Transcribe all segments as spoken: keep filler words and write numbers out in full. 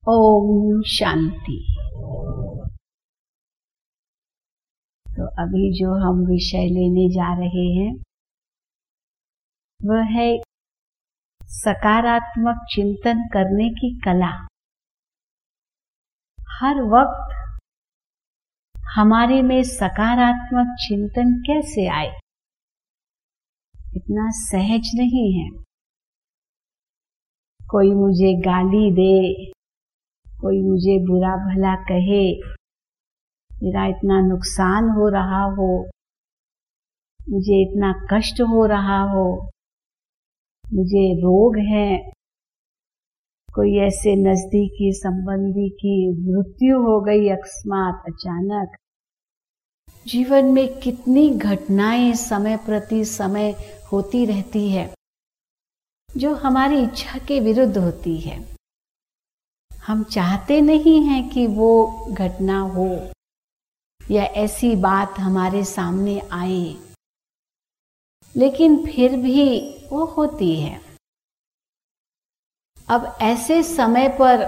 ओम शांति। तो अभी जो हम विषय लेने जा रहे हैं वह है सकारात्मक चिंतन करने की कला। हर वक्त हमारे में सकारात्मक चिंतन कैसे आए, इतना सहज नहीं है। कोई मुझे गाली दे, कोई मुझे बुरा भला कहे, मेरा इतना नुकसान हो रहा हो, मुझे इतना कष्ट हो रहा हो, मुझे रोग है, कोई ऐसे नजदीकी संबंधी की मृत्यु हो गई अकस्मात अचानक। जीवन में कितनी घटनाएं समय प्रति समय होती रहती है जो हमारी इच्छा के विरुद्ध होती है। हम चाहते नहीं हैं कि वो घटना हो या ऐसी बात हमारे सामने आए, लेकिन फिर भी वो होती है। अब ऐसे समय पर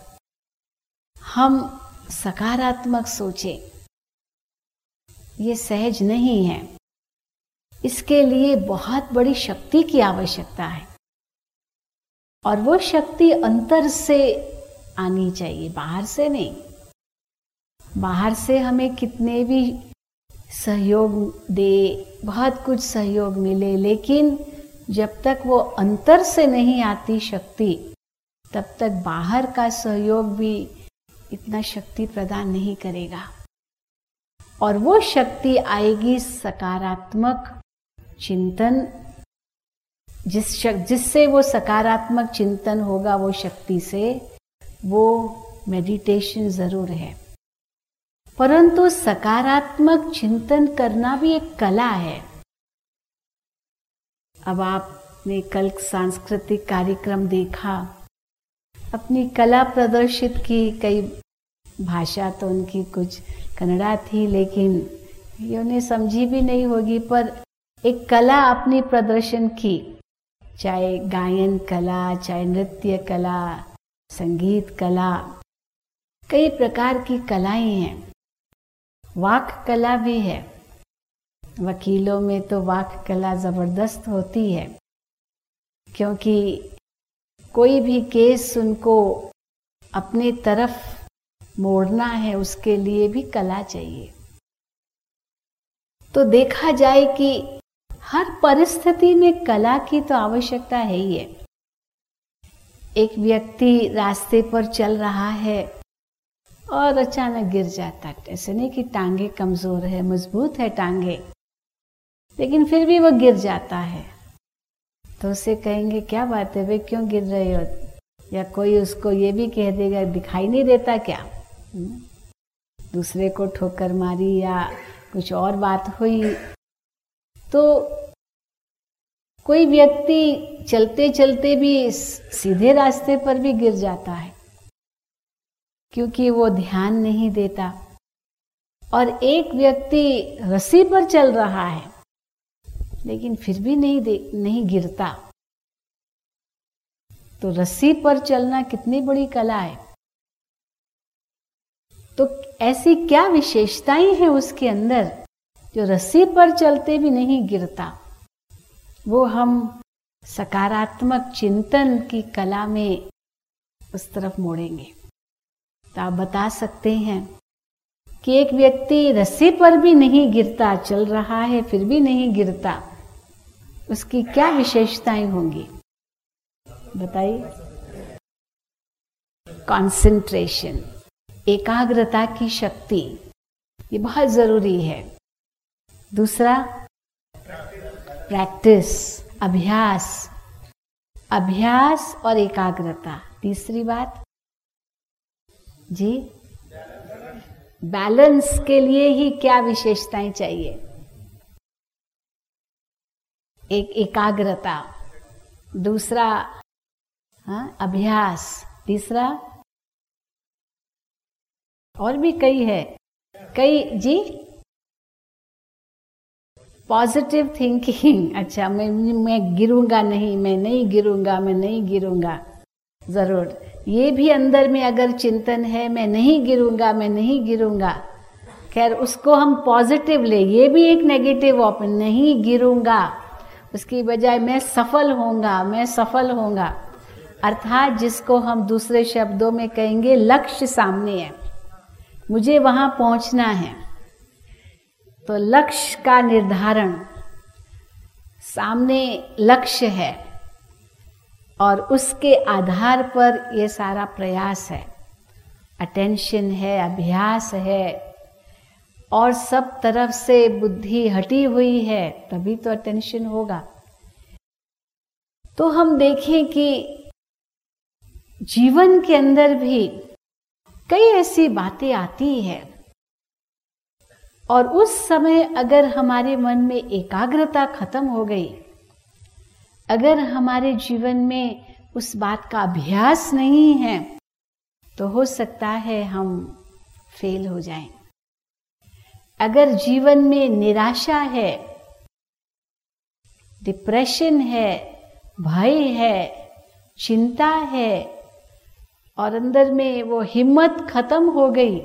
हम सकारात्मक सोचें, ये सहज नहीं है। इसके लिए बहुत बड़ी शक्ति की आवश्यकता है और वो शक्ति अंतर से आनी चाहिए, बाहर से नहीं। बाहर से हमें कितने भी सहयोग दे, बहुत कुछ सहयोग मिले, लेकिन जब तक वो अंतर से नहीं आती शक्ति, तब तक बाहर का सहयोग भी इतना शक्ति प्रदान नहीं करेगा। और वो शक्ति आएगी सकारात्मक चिंतन, जिस शक, जिससे वो सकारात्मक चिंतन होगा, वो शक्ति से वो मेडिटेशन जरूर है। परंतु सकारात्मक चिंतन करना भी एक कला है। अब आपने कल सांस्कृतिक कार्यक्रम देखा, अपनी कला प्रदर्शित की। कई भाषा तो उनकी कुछ कन्नड़ा थी, लेकिन ये उन्हें समझी भी नहीं होगी, पर एक कला अपनी प्रदर्शन की। चाहे गायन कला, चाहे नृत्य कला, संगीत कला, कई प्रकार की कलाएं हैं। वाक कला भी है। वकीलों में तो वाक कला जबरदस्त होती है, क्योंकि कोई भी केस उनको अपने तरफ मोड़ना है, उसके लिए भी कला चाहिए। तो देखा जाए कि हर परिस्थिति में कला की तो आवश्यकता है ही है। एक व्यक्ति रास्ते पर चल रहा है और अचानक गिर जाता है। ऐसे नहीं कि टांगे कमजोर है, मजबूत है टांगे, लेकिन फिर भी वो गिर जाता है। तो उसे कहेंगे क्या बात है वे, क्यों गिर रहे हो? या कोई उसको ये भी कह देगा दिखाई नहीं देता क्या? दूसरे को ठोकर मारी या कुछ और बात हुई। तो कोई व्यक्ति चलते चलते भी सीधे रास्ते पर भी गिर जाता है, क्योंकि वो ध्यान नहीं देता। और एक व्यक्ति रस्सी पर चल रहा है, लेकिन फिर भी नहीं दे नहीं गिरता। तो रस्सी पर चलना कितनी बड़ी कला है। तो ऐसी क्या विशेषताएं हैं उसके अंदर जो रस्सी पर चलते भी नहीं गिरता? वो हम सकारात्मक चिंतन की कला में उस तरफ मोड़ेंगे। तो आप बता सकते हैं कि एक व्यक्ति रस्सी पर भी नहीं गिरता, चल रहा है फिर भी नहीं गिरता, उसकी क्या विशेषताएं होंगी? बताइए। कंसंट्रेशन, एकाग्रता की शक्ति, ये बहुत जरूरी है। दूसरा प्रैक्टिस, अभ्यास, अभ्यास और एकाग्रता। तीसरी बात जी, बैलेंस के लिए ही क्या विशेषताएं चाहिए? एक एकाग्रता, दूसरा हाँ अभ्यास, तीसरा और भी कई है, कई जी। Positive thinking. अच्छा, मैं मैं गिरूंगा नहीं, मैं नहीं गिरूंगा, मैं नहीं गिरूंगा। जरूर ये भी अंदर में अगर चिंतन है, मैं नहीं गिरूंगा, मैं नहीं गिरूंगा, खैर उसको हम पॉजिटिव ले, ये भी एक नेगेटिव ओपन, नहीं गिरूंगा, उसकी बजाय मैं सफल होऊंगा, मैं सफल होऊंगा, अर्थात जिसको हम दूसरे शब्दों में कहेंगे लक्ष्य सामने है, मुझे वहां पहुंचना है। तो लक्ष्य का निर्धारण, सामने लक्ष्य है और उसके आधार पर ये सारा प्रयास है, अटेंशन है, अभ्यास है, और सब तरफ से बुद्धि हटी हुई है, तभी तो अटेंशन होगा। तो हम देखें कि जीवन के अंदर भी कई ऐसी बातें आती हैं और उस समय अगर हमारे मन में एकाग्रता खत्म हो गई, अगर हमारे जीवन में उस बात का अभ्यास नहीं है, तो हो सकता है हम फेल हो जाएं। अगर जीवन में निराशा है, डिप्रेशन है, भय है, चिंता है और अंदर में वो हिम्मत खत्म हो गई,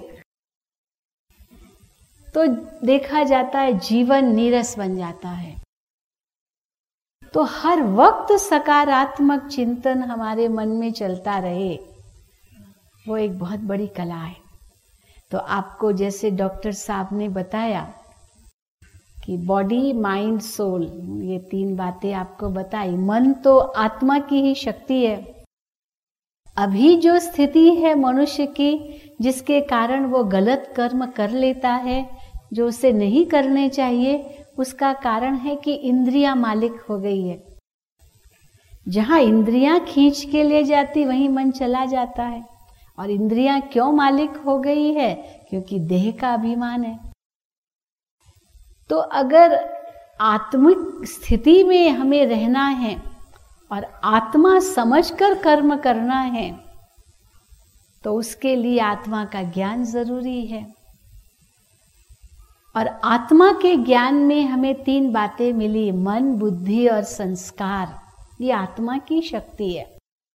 तो देखा जाता है जीवन नीरस बन जाता है। तो हर वक्त सकारात्मक चिंतन हमारे मन में चलता रहे, वो एक बहुत बड़ी कला है। तो आपको जैसे डॉक्टर साहब ने बताया कि बॉडी, माइंड, सोल, ये तीन बातें आपको बताई। मन तो आत्मा की ही शक्ति है। अभी जो स्थिति है मनुष्य की, जिसके कारण वो गलत कर्म कर लेता है जो उसे नहीं करने चाहिए, उसका कारण है कि इंद्रियां मालिक हो गई है। जहां इंद्रियां खींच के ले जाती, वहीं मन चला जाता है। और इंद्रियां क्यों मालिक हो गई है? क्योंकि देह का अभिमान है। तो अगर आत्मिक स्थिति में हमें रहना है और आत्मा समझकर कर्म करना है, तो उसके लिए आत्मा का ज्ञान जरूरी है। और आत्मा के ज्ञान में हमें तीन बातें मिली, मन, बुद्धि और संस्कार। ये आत्मा की शक्ति है।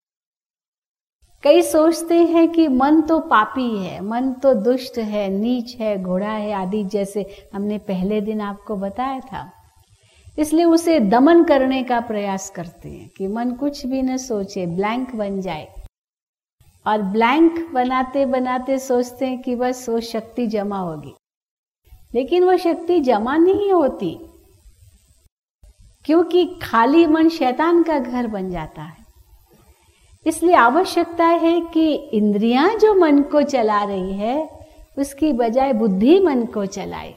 कई सोचते हैं कि मन तो पापी है, मन तो दुष्ट है, नीच है, घोड़ा है आदि, जैसे हमने पहले दिन आपको बताया था। इसलिए उसे दमन करने का प्रयास करते हैं कि मन कुछ भी न सोचे, ब्लैंक बन जाए। और ब्लैंक बनाते बनाते सोचते हैं कि बस वो शक्ति जमा होगी, लेकिन वो शक्ति जमा नहीं होती, क्योंकि खाली मन शैतान का घर बन जाता है। इसलिए आवश्यकता है कि इंद्रियां जो मन को चला रही है, उसकी बजाय बुद्धि मन को चलाए।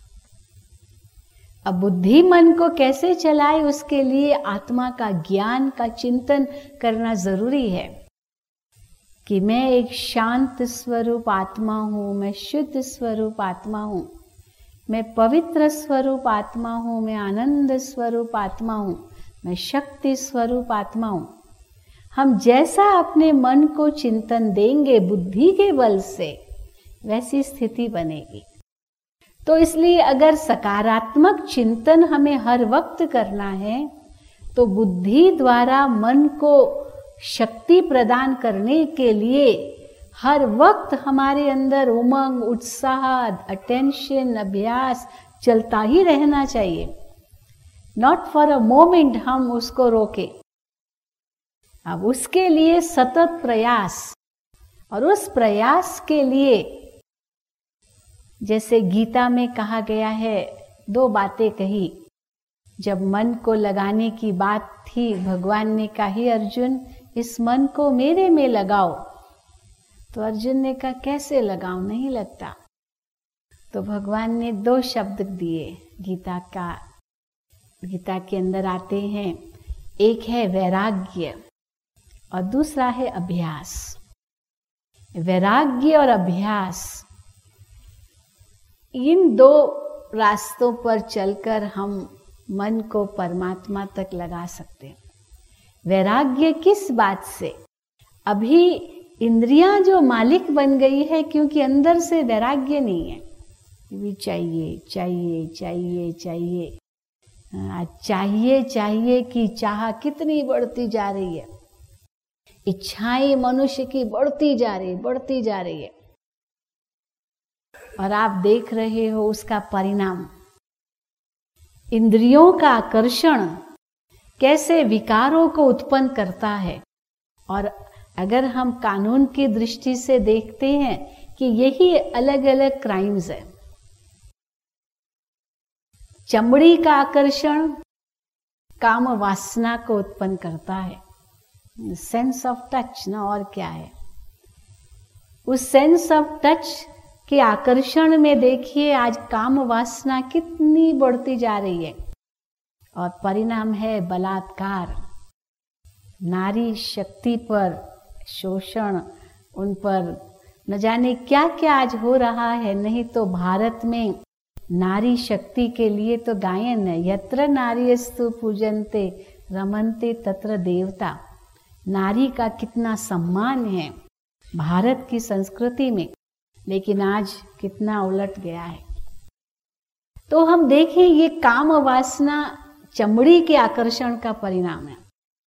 अब बुद्धि मन को कैसे चलाए, उसके लिए आत्मा का ज्ञान का चिंतन करना जरूरी है कि मैं एक शांत स्वरूप आत्मा हूं, मैं शुद्ध स्वरूप आत्मा हूं, मैं पवित्र स्वरूप आत्मा हूं, मैं आनंद स्वरूप आत्मा हूं, मैं शक्ति स्वरूप आत्मा हूं। हम जैसा अपने मन को चिंतन देंगे बुद्धि के बल से, वैसी स्थिति बनेगी। तो इसलिए अगर सकारात्मक चिंतन हमें हर वक्त करना है, तो बुद्धि द्वारा मन को शक्ति प्रदान करने के लिए हर वक्त हमारे अंदर उमंग, उत्साह, अटेंशन, अभ्यास चलता ही रहना चाहिए। नॉट फॉर अ मोमेंट हम उसको रोके। अब उसके लिए सतत प्रयास, और उस प्रयास के लिए जैसे गीता में कहा गया है, दो बातें कही। जब मन को लगाने की बात थी, भगवान ने कहा, हे अर्जुन, इस मन को मेरे में लगाओ। तो अर्जुन ने कहा, कैसे लगाऊं, नहीं लगता। तो भगवान ने दो शब्द दिए गीता का, गीता के अंदर आते हैं। एक है वैराग्य और दूसरा है अभ्यास। वैराग्य और अभ्यास, इन दो रास्तों पर चलकर हम मन को परमात्मा तक लगा सकते हैं। वैराग्य किस बात से? अभी इंद्रियां जो मालिक बन गई है, क्योंकि अंदर से वैराग्य नहीं है। भी चाहिए चाहिए चाहिए चाहिए चाहिए चाहिए की चाह कितनी बढ़ती जा रही है। इच्छाएं मनुष्य की बढ़ती जा रही बढ़ती जा रही है, और आप देख रहे हो उसका परिणाम। इंद्रियों का आकर्षण कैसे विकारों को उत्पन्न करता है। और अगर हम कानून की दृष्टि से देखते हैं कि यही अलग अलग क्राइम्स है। चमड़ी का आकर्षण काम वासना को उत्पन्न करता है, सेंस ऑफ टच ना, और क्या है। उस सेंस ऑफ टच के आकर्षण में देखिए आज काम वासना कितनी बढ़ती जा रही है, और परिणाम है बलात्कार, नारी शक्ति पर शोषण, उन पर न जाने क्या क्या आज हो रहा है। नहीं तो भारत में नारी शक्ति के लिए तो गायन है, यत्र नारीस्तु पूजन्ते रमन्ते तत्र देवता। नारी का कितना सम्मान है भारत की संस्कृति में, लेकिन आज कितना उलट गया है। तो हम देखें ये काम वासना चमड़ी के आकर्षण का परिणाम है।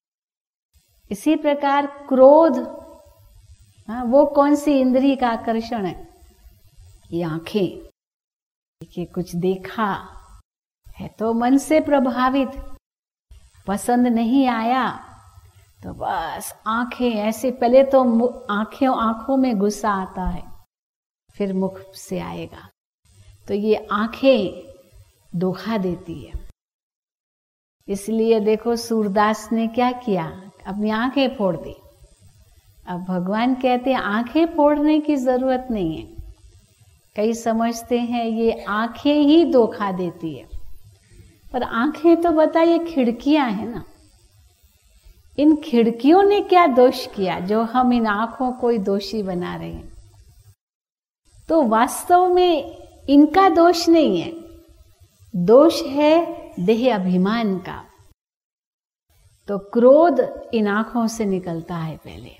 इसी प्रकार क्रोध, हाँ, वो कौन सी इंद्री का आकर्षण है? ये आंखें। देखिए कुछ देखा है तो मन से प्रभावित, पसंद नहीं आया तो बस आंखें ऐसे, पहले तो आंखें आंखों में गुस्सा आता है, फिर मुख से आएगा। तो ये आंखें धोखा देती है। इसलिए देखो सूरदास ने क्या किया, अपनी आंखें फोड़ दी। अब भगवान कहते हैं आंखें फोड़ने की जरूरत नहीं है। कई समझते हैं ये आंखें ही धोखा देती है, पर आंखें तो बताइए खिड़कियां हैं ना। इन खिड़कियों ने क्या दोष किया जो हम इन आंखों को ही दोषी बना रहे हैं? तो वास्तव में इनका दोष नहीं है, दोष है देह अभिमान का। तो क्रोध इन आंखों से निकलता है पहले।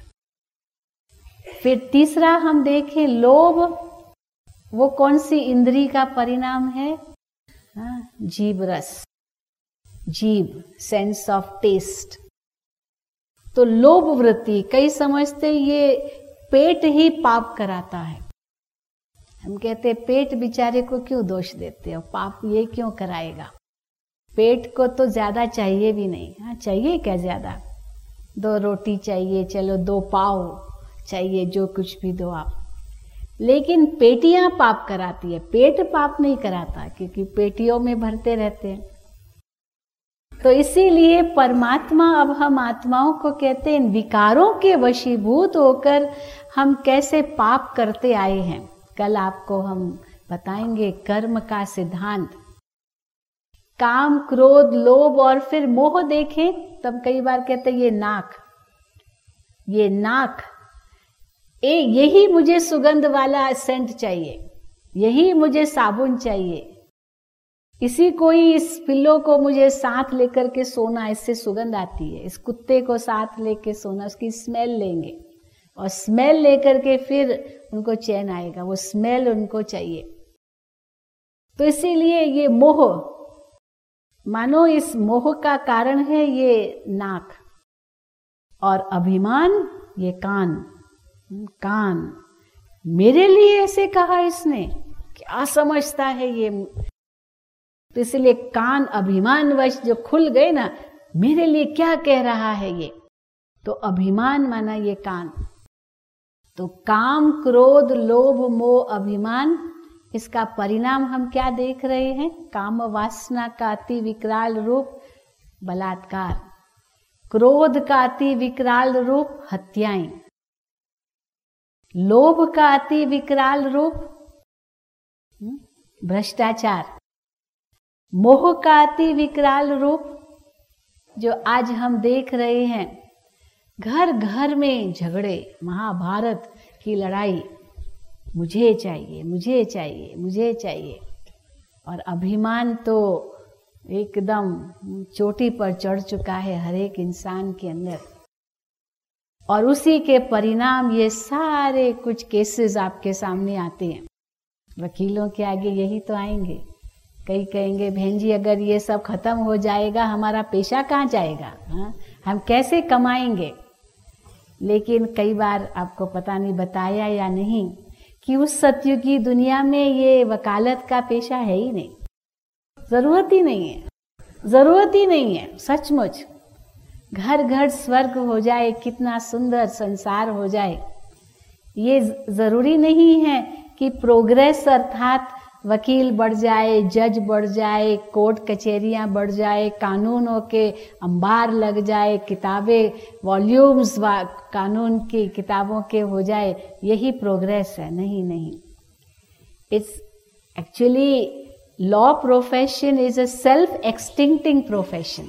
फिर तीसरा हम देखें लोभ, वो कौन सी इंद्री का परिणाम है? हाँ, जीभ रस, जीभ, सेंस ऑफ टेस्ट। तो लोभ वृत्ति, कई समझते ये पेट ही पाप कराता है। हम कहते पेट बेचारे को क्यों दोष देते हो, पाप ये क्यों कराएगा? पेट को तो ज्यादा चाहिए भी नहीं। हाँ, चाहिए क्या ज्यादा, दो रोटी चाहिए, चलो दो पाव चाहिए, जो कुछ भी दो आप। लेकिन पेटियां पाप कराती है, पेट पाप नहीं कराता, क्योंकि पेटियों में भरते रहते हैं। तो इसीलिए परमात्मा, अब हम आत्माओं को कहते हैं विकारों के वशीभूत होकर हम कैसे पाप करते आए हैं। कल आपको हम बताएंगे कर्म का सिद्धांत। काम, क्रोध, लोभ और फिर मोह देखें, तब कई बार कहते हैं ये नाक, ये नाक, ए यही मुझे सुगंध वाला सेंट चाहिए, यही मुझे साबुन चाहिए, इसी कोई इस पिल्लो को मुझे साथ लेकर के सोना, इससे सुगंध आती है। इस कुत्ते को साथ लेके सोना, उसकी स्मेल लेंगे और स्मेल लेकर के फिर उनको चैन आएगा, वो स्मेल उनको चाहिए। तो इसीलिए ये मोह, मानो इस मोह का कारण है ये नाक, और अभिमान ये कान। कान, मेरे लिए ऐसे कहा इसने, क्या समझता है ये? तो इसलिए कान अभिमानवश जो खुल गए ना, मेरे लिए क्या कह रहा है ये, तो अभिमान माना ये कान। तो काम, क्रोध, लोभ, मोह, अभिमान, इसका परिणाम हम क्या देख रहे हैं? काम वासना का अति विकराल रूप बलात्कार, क्रोध का अति विकराल रूप हत्याएं, लोभ का अति विकराल रूप भ्रष्टाचार, मोह का अति विकराल रूप जो आज हम देख रहे हैं, घर घर में झगड़े, महाभारत की लड़ाई, मुझे चाहिए, मुझे चाहिए, मुझे चाहिए। और अभिमान तो एकदम चोटी पर चढ़ चुका है हर एक इंसान के अंदर, और उसी के परिणाम ये सारे कुछ केसेस आपके सामने आते हैं। वकीलों के आगे यही तो आएंगे। कई कहेंगे बहन जी अगर ये सब खत्म हो जाएगा हमारा पेशा कहाँ जाएगा, हा? हम कैसे कमाएंगे? लेकिन कई बार आपको पता नहीं बताया या नहीं कि उस सत्युग की दुनिया में ये वकालत का पेशा है ही नहीं, जरूरत ही नहीं है, जरूरत ही नहीं है। सचमुच घर घर स्वर्ग हो जाए, कितना सुंदर संसार हो जाए, ये जरूरी नहीं है कि प्रोग्रेस अर्थात वकील बढ़ जाए, जज बढ़ जाए, कोर्ट कचहरियां बढ़ जाए, कानूनों के अंबार लग जाए, किताबें वॉल्यूम्स कानून की किताबों के हो जाए, यही प्रोग्रेस है। नहीं नहीं, it's actually law profession is a self extincting profession.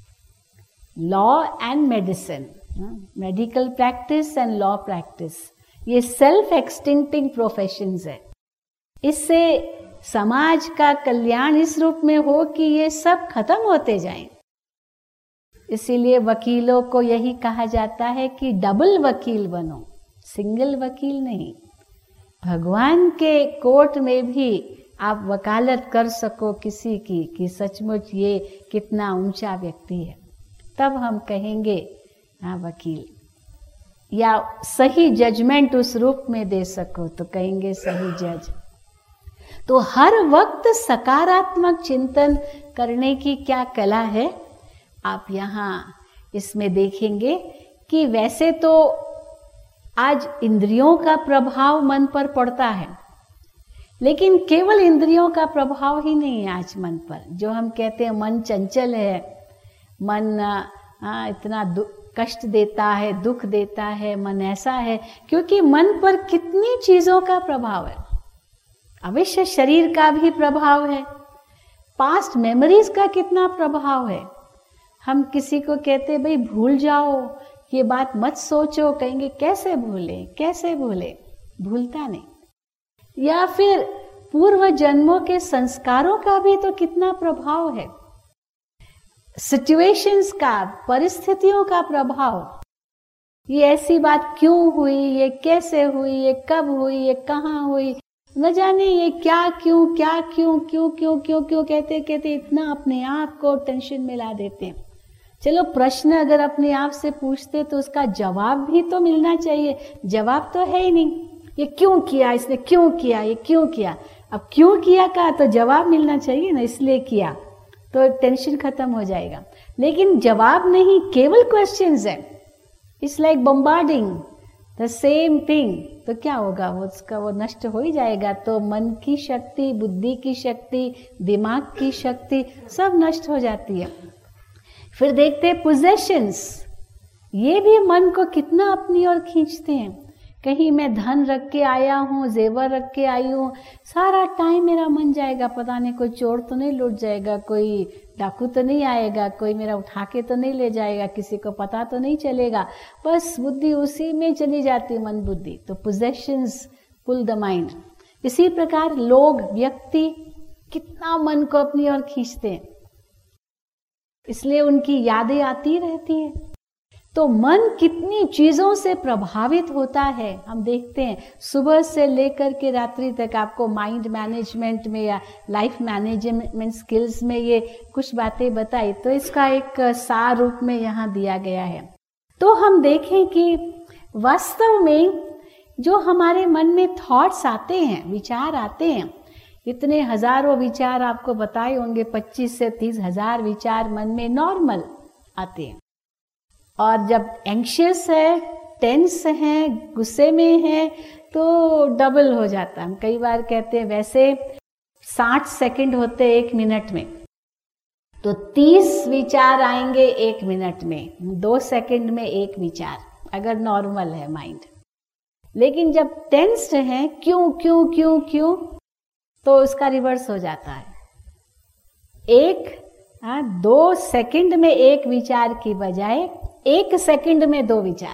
Law and medicine, medical practice and law practice, ये सेल्फ एक्सटिंक्टिंग प्रोफेशंस है। इससे समाज का कल्याण इस रूप में हो कि ये सब खत्म होते जाएं। इसीलिए वकीलों को यही कहा जाता है कि डबल वकील बनो, सिंगल वकील नहीं। भगवान के कोर्ट में भी आप वकालत कर सको किसी की कि सचमुच ये कितना ऊंचा व्यक्ति है, तब हम कहेंगे हाँ वकील। या सही जजमेंट उस रूप में दे सको तो कहेंगे सही जज। तो हर वक्त सकारात्मक चिंतन करने की क्या कला है, आप यहाँ इसमें देखेंगे कि वैसे तो आज इंद्रियों का प्रभाव मन पर पड़ता है, लेकिन केवल इंद्रियों का प्रभाव ही नहीं है आज मन पर। जो हम कहते हैं मन चंचल है, मन आ, इतना कष्ट देता है, दुख देता है, मन ऐसा है क्योंकि मन पर कितनी चीजों का प्रभाव है। अवश्य शरीर का भी प्रभाव है, पास्ट मेमोरीज का कितना प्रभाव है। हम किसी को कहते भाई भूल जाओ, ये बात मत सोचो, कहेंगे कैसे भूले कैसे भूले, भूलता नहीं। या फिर पूर्व जन्मों के संस्कारों का भी तो कितना प्रभाव है, सिचुएशंस का, परिस्थितियों का प्रभाव। ये ऐसी बात क्यों हुई, ये कैसे हुई, ये कब हुई, ये कहाँ हुई, न जाने ये क्या क्यों क्या क्यों क्यों क्यों क्यों क्यों कहते कहते इतना अपने आप को टेंशन में ला देते हैं। चलो प्रश्न अगर अपने आप से पूछते तो उसका जवाब भी तो मिलना चाहिए, जवाब तो है ही नहीं। ये क्यों किया, इसने क्यों किया, ये क्यों किया। अब क्यों किया का तो जवाब मिलना चाहिए ना, इसलिए किया, तो टेंशन खत्म हो जाएगा। लेकिन जवाब नहीं, केवल क्वेश्चंस है। It's like bombarding the same thing, तो क्या होगा, वो उसका वो नष्ट हो ही जाएगा। तो मन की शक्ति, बुद्धि की शक्ति, दिमाग की शक्ति सब नष्ट हो जाती है। फिर देखते हैं पोजेशंस, ये भी मन को कितना अपनी ओर खींचते हैं। कहीं मैं धन रख के आया हूँ, जेवर रख के आई हूँ, सारा टाइम मेरा मन जाएगा, पता नहीं कोई चोर तो नहीं लूट जाएगा, कोई डाकू तो नहीं आएगा, कोई मेरा उठा के तो नहीं ले जाएगा, किसी को पता तो नहीं चलेगा, बस बुद्धि उसी में चली जाती, मन बुद्धि। तो पोजेशंस पुल द माइंड। इसी प्रकार लोग, व्यक्ति कितना मन को अपनी ओर खींचते हैं, इसलिए उनकी यादें आती रहती है। तो मन कितनी चीजों से प्रभावित होता है हम देखते हैं। सुबह से लेकर के रात्रि तक आपको माइंड मैनेजमेंट में या लाइफ मैनेजमेंट स्किल्स में ये कुछ बातें बताई, तो इसका एक सार रूप में यहाँ दिया गया है। तो हम देखें कि वास्तव में जो हमारे मन में थॉट्स आते हैं, विचार आते हैं, इतने हजारों विचार आपको बताए होंगे, पच्चीस से तीस हजार विचार मन में नॉर्मल आते हैं। और जब एंग्शियस है, टेंस है, गुस्से में है, तो डबल हो जाता है। हम कई बार कहते हैं वैसे साठ सेकंड होते एक मिनट में, तो तीस विचार आएंगे एक मिनट में, दो सेकंड में एक विचार, अगर नॉर्मल है माइंड। लेकिन जब टेंस्ड है, क्यों क्यों क्यों क्यों, तो उसका रिवर्स हो जाता है। एक आ, दो सेकंड में एक विचार की बजाय एक सेकंड में दो विचार,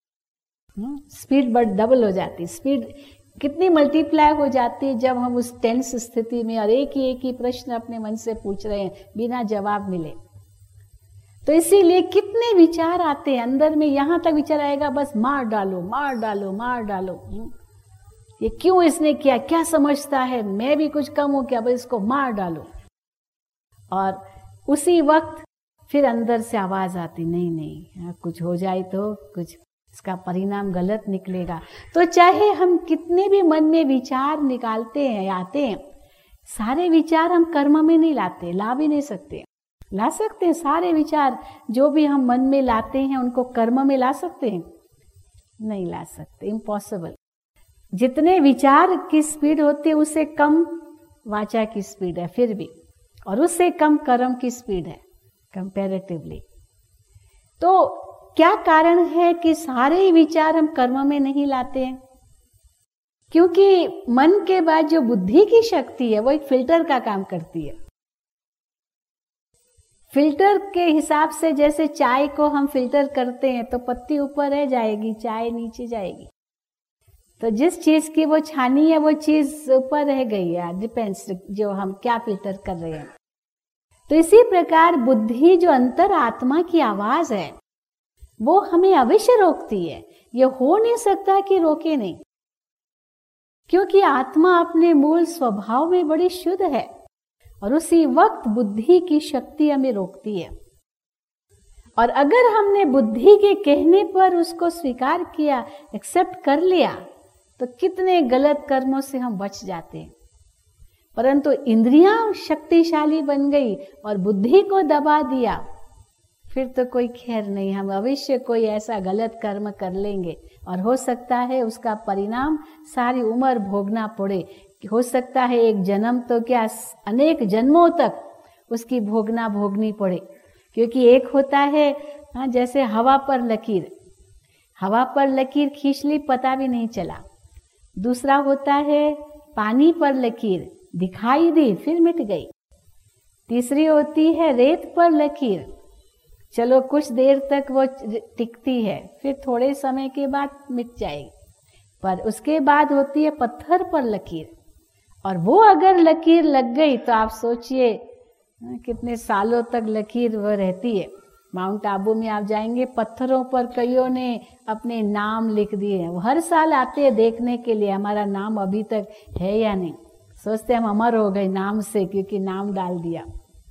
स्पीड बट डबल हो जाती। स्पीड कितनी मल्टीप्लाई हो जाती है जब हम उस टेंस स्थिति में और एक ही एक ही प्रश्न अपने मन से पूछ रहे हैं बिना जवाब मिले। तो इसीलिए कितने विचार आते हैं अंदर में, यहां तक विचार आएगा बस मार डालो मार डालो मार डालो, ये क्यों इसने किया, क्या समझता है, मैं भी कुछ कम हो क्या, बस इसको मार डालो। और उसी वक्त फिर अंदर से आवाज आती, नहीं नहीं कुछ हो जाए तो, कुछ इसका परिणाम गलत निकलेगा। तो चाहे हम कितने भी मन में विचार निकालते हैं, आते हैं, सारे विचार हम कर्म में नहीं लाते, ला भी नहीं सकते। ला सकते हैं सारे विचार जो भी हम मन में लाते हैं उनको कर्म में ला सकते हैं? नहीं ला सकते, इम्पॉसिबल। जितने विचार की स्पीड होती है उससे कम वाचा की स्पीड है फिर भी, और उससे कम कर्म की स्पीड है कंपैरेटिवली। तो क्या कारण है कि सारे विचार हम कर्म में नहीं लाते हैं? क्योंकि मन के बाद जो बुद्धि की शक्ति है वो एक फिल्टर का काम करती है। फिल्टर के हिसाब से जैसे चाय को हम फिल्टर करते हैं तो पत्ती ऊपर रह जाएगी, चाय नीचे जाएगी। तो जिस चीज की वो छानी है वो चीज ऊपर रह गई है, डिपेंड्स जो हम क्या फिल्टर कर रहे हैं। तो इसी प्रकार बुद्धि जो अंतर आत्मा की आवाज है वो हमें अवश्य रोकती है। ये हो नहीं सकता कि रोके नहीं, क्योंकि आत्मा अपने मूल स्वभाव में बड़ी शुद्ध है और उसी वक्त बुद्धि की शक्ति हमें रोकती है। और अगर हमने बुद्धि के कहने पर उसको स्वीकार किया, एक्सेप्ट कर लिया, तो कितने गलत कर्मों से हम बच जाते हैं। परंतु इंद्रियां शक्तिशाली बन गई और बुद्धि को दबा दिया, फिर तो कोई खैर नहीं, हम अवश्य कोई ऐसा गलत कर्म कर लेंगे और हो सकता है उसका परिणाम सारी उम्र भोगना पड़े। हो सकता है एक जन्म तो क्या अनेक जन्मों तक उसकी भोगना भोगनी पड़े। क्योंकि एक होता है हाँ, जैसे हवा पर लकीर, हवा पर लकीर खींच ली पता भी नहीं चला। दूसरा होता है पानी पर लकीर, दिखाई दी फिर मिट गई। तीसरी होती है रेत पर लकीर, चलो कुछ देर तक वो टिकती है, फिर थोड़े समय के बाद मिट जाएगी। पर उसके बाद होती है पत्थर पर लकीर, और वो अगर लकीर लग गई तो आप सोचिए कितने सालों तक लकीर वो रहती है। माउंट आबू में आप जाएंगे, पत्थरों पर कईयों ने अपने नाम लिख दिए हैं। वो हर साल आते हैं देखने के लिए हमारा नाम अभी तक है या नहीं। सोचते हम अमर हो गए नाम से, क्योंकि नाम डाल दिया।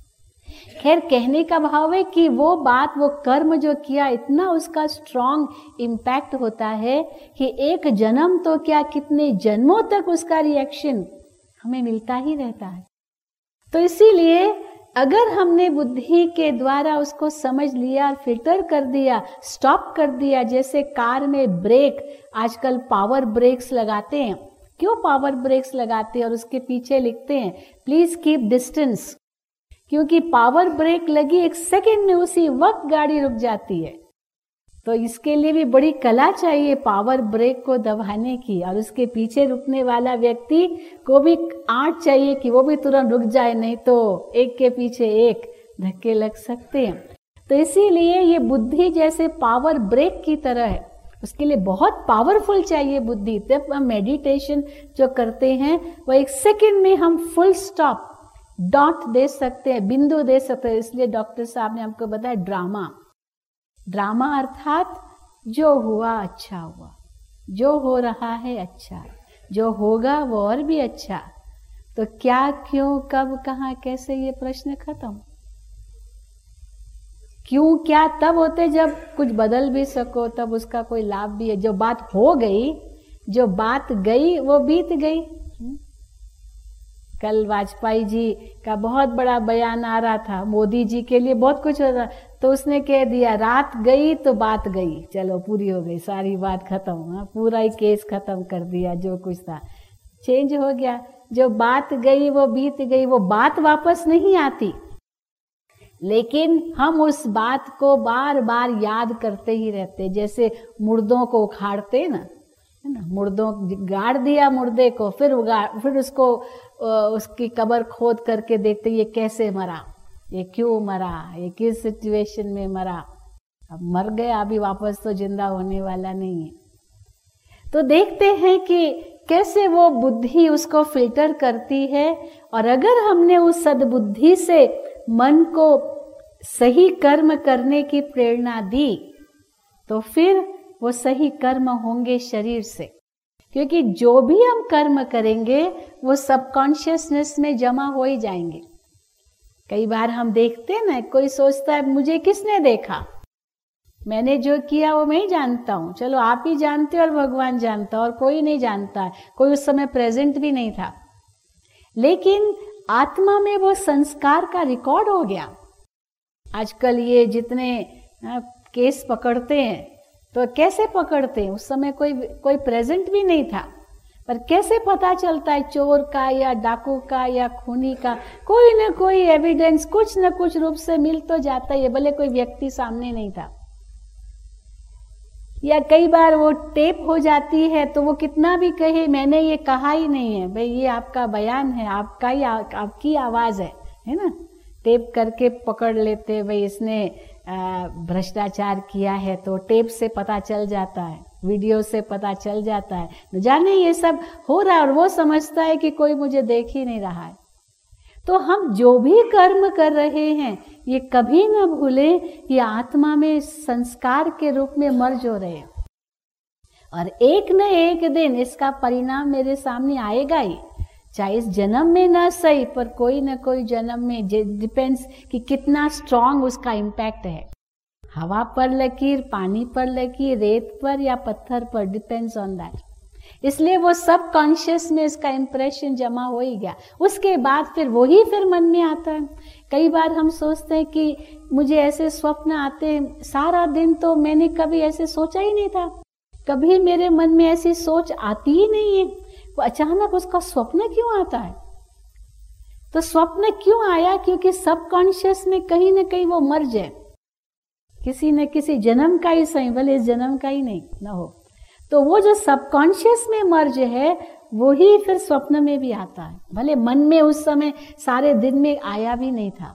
खैर, कहने का भाव है कि वो बात, वो कर्म जो किया, इतना उसका स्ट्रॉन्ग इम्पैक्ट होता है कि एक जन्म तो क्या कितने जन्मों तक उसका रिएक्शन हमें मिलता ही रहता है। तो इसीलिए अगर हमने बुद्धि के द्वारा उसको समझ लिया, फिल्टर कर दिया, स्टॉप कर दिया, जैसे कार में ब्रेक, आजकल पावर ब्रेक्स लगाते हैं। क्यों पावर ब्रेक्स लगाते हैं और उसके पीछे लिखते हैं प्लीज कीप डिस्टेंस? क्योंकि पावर ब्रेक लगी एक सेकंड में उसी वक्त गाड़ी रुक जाती है। तो इसके लिए भी बड़ी कला चाहिए पावर ब्रेक को दबाने की, और उसके पीछे रुकने वाला व्यक्ति को भी आंट चाहिए कि वो भी तुरंत रुक जाए, नहीं तो एक के पीछे एक धक्के लग सकते हैं। तो इसीलिए ये बुद्धि जैसे पावर ब्रेक की तरह है, उसके लिए बहुत पावरफुल चाहिए बुद्धि। तब हम मेडिटेशन जो करते हैं वो एक सेकंड में हम फुल स्टॉप, डॉट दे सकते हैं, बिंदु दे सकते हैं। इसलिए डॉक्टर साहब ने हमको बताया ड्रामा, ड्रामा अर्थात जो हुआ अच्छा हुआ, जो हो रहा है अच्छा, जो होगा वो और भी अच्छा। तो क्या, क्यों, कब, कहाँ, कैसे, ये प्रश्न खत्म। क्यों क्या तब होते जब कुछ बदल भी सको, तब उसका कोई लाभ भी है। जो बात हो गई, जो बात गई वो बीत गई। कल वाजपेयी जी का बहुत बड़ा बयान आ रहा था, मोदी जी के लिए बहुत कुछ हो रहा, तो उसने कह दिया रात गई तो बात गई, चलो पूरी हो गई, सारी बात खत्म। हाँ, पूरा ही केस खत्म कर दिया, जो कुछ था चेंज हो गया। जो बात गई वो बीत गई, वो बात वापस नहीं आती, लेकिन हम उस बात को बार बार याद करते ही रहते। जैसे मुर्दों को उखाड़ते ना, है ना, मुर्दों गाड़ दिया मुर्दे को, फिर उगाड़, फिर उसको उसकी कब्र खोद करके देखते ये कैसे मरा, ये क्यों मरा, ये किस सिचुएशन में मरा। अब मर गया, अभी वापस तो जिंदा होने वाला नहीं है। तो देखते हैं कि कैसे वो बुद्धि उसको फिल्टर करती है, और अगर हमने उस सद्बुद्धि से मन को सही कर्म करने की प्रेरणा दी तो फिर वो सही कर्म होंगे शरीर से। क्योंकि जो भी हम कर्म करेंगे वो सबकॉन्शियसनेस में जमा हो ही जाएंगे। कई बार हम देखते हैं ना, कोई सोचता है मुझे किसने देखा, मैंने जो किया वो मैं ही जानता हूँ, चलो आप ही जानते हो और भगवान जानता, और कोई नहीं जानता है, कोई उस समय प्रेजेंट भी नहीं था। लेकिन आत्मा में वो संस्कार का रिकॉर्ड हो गया। आजकल ये जितने आ, केस पकड़ते हैं तो कैसे पकड़ते हैं, उस समय कोई कोई प्रेजेंट भी नहीं था, पर कैसे पता चलता है चोर का या डाकू का या खूनी का, कोई ना कोई एविडेंस कुछ न कुछ रूप से मिल तो जाता है, भले कोई व्यक्ति सामने नहीं था। या कई बार वो टेप हो जाती है तो वो कितना भी कहे मैंने ये कहा ही नहीं है, भाई ये आपका बयान है, आपका ही आ, आपकी आवाज है है ना, टेप करके पकड़ लेते, भाई इसने भ्रष्टाचार किया है तो टेप से पता चल जाता है, वीडियो से पता चल जाता है, न जाने ये सब हो रहा है और वो समझता है कि कोई मुझे देख ही नहीं रहा है। तो हम जो भी कर्म कर रहे हैं ये कभी न भूलें, ये आत्मा में संस्कार के रूप में मर्ज हो रहे हैं और एक न एक दिन इसका परिणाम मेरे सामने आएगा ही, चाहे इस जन्म में ना सही पर कोई न कोई जन्म में, डिपेंड्स कि कितना स्ट्रांग उसका इम्पैक्ट है। हवा पर लकीर, पानी पर लकीर, रेत पर या पत्थर पर, डिपेंड्स ऑन दैट। इसलिए वो सब कॉन्शियस में इसका इम्प्रेशन जमा हो ही गया, उसके बाद फिर वही फिर मन में आता है। कई बार हम सोचते हैं कि मुझे ऐसे स्वप्न आते हैं, सारा दिन तो मैंने कभी ऐसे सोचा ही नहीं था, कभी मेरे मन में ऐसी सोच आती ही नहीं है, वो अचानक उसका स्वप्न क्यों आता है? तो स्वप्न क्यों आया? क्योंकि सबकॉन्शियस में कहीं ना कहीं वो मर्ज है, किसी न किसी जन्म का ही सही, भले इस जन्म का ही नहीं ना हो, तो वो जो सबकॉन्शियस में मर्ज है वही फिर स्वप्न में भी आता है, भले मन में उस समय सारे दिन में आया भी नहीं था।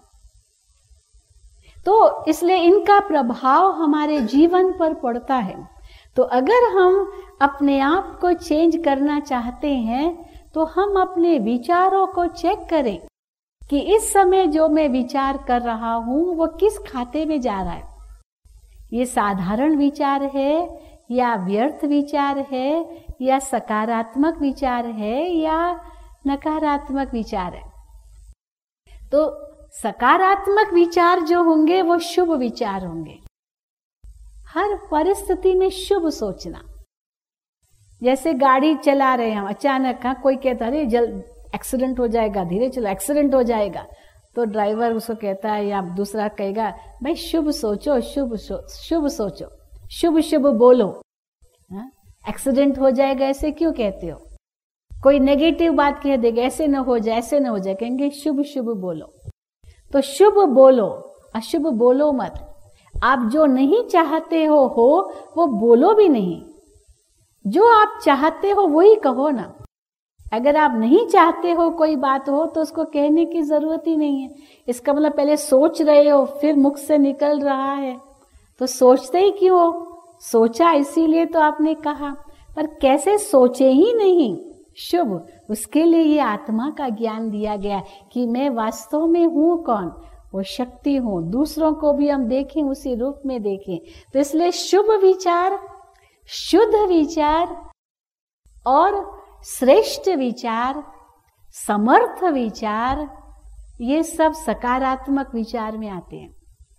तो इसलिए इनका प्रभाव हमारे जीवन पर पड़ता है। तो अगर हम अपने आप को चेंज करना चाहते हैं तो हम अपने विचारों को चेक करें कि इस समय जो मैं विचार कर रहा हूं वो किस खाते में जा रहा है। ये साधारण विचार है या व्यर्थ विचार है या सकारात्मक विचार है या नकारात्मक विचार है। तो सकारात्मक विचार जो होंगे वो शुभ विचार होंगे, हर परिस्थिति में शुभ सोचना। जैसे गाड़ी चला रहे हैं हम, अचानक हाँ कोई कहता है जल्द एक्सीडेंट हो जाएगा, धीरे चलो एक्सीडेंट हो जाएगा, तो ड्राइवर उसको कहता है या दूसरा कहेगा भाई शुभ सोचो, शुभ शुभ सोचो, शुभ शुभ बोलो, एक्सीडेंट हो जाएगा ऐसे क्यों कहते हो? कोई नेगेटिव बात कह देगा ऐसे न हो जाए, ऐसे न हो जाए, कहेंगे शुभ शुभ बोलो। तो शुभ बोलो, अशुभ बोलो मत। आप जो नहीं चाहते हो हो वो बोलो भी नहीं, जो आप चाहते हो वही कहो ना। अगर आप नहीं चाहते हो कोई बात हो तो उसको कहने की जरूरत ही नहीं है। इसका मतलब पहले सोच रहे हो फिर मुख से निकल रहा है, तो सोचते ही क्यों हो? सोचा इसीलिए तो आपने कहा, पर कैसे सोचे ही नहीं शुभ, उसके लिए ये आत्मा का ज्ञान दिया गया कि मैं वास्तव में हूं कौन, वो शक्ति हूं। दूसरों को भी हम देखें उसी रूप में देखें। तो इसलिए शुभ विचार, शुद्ध विचार और श्रेष्ठ विचार, समर्थ विचार, ये सब सकारात्मक विचार में आते हैं।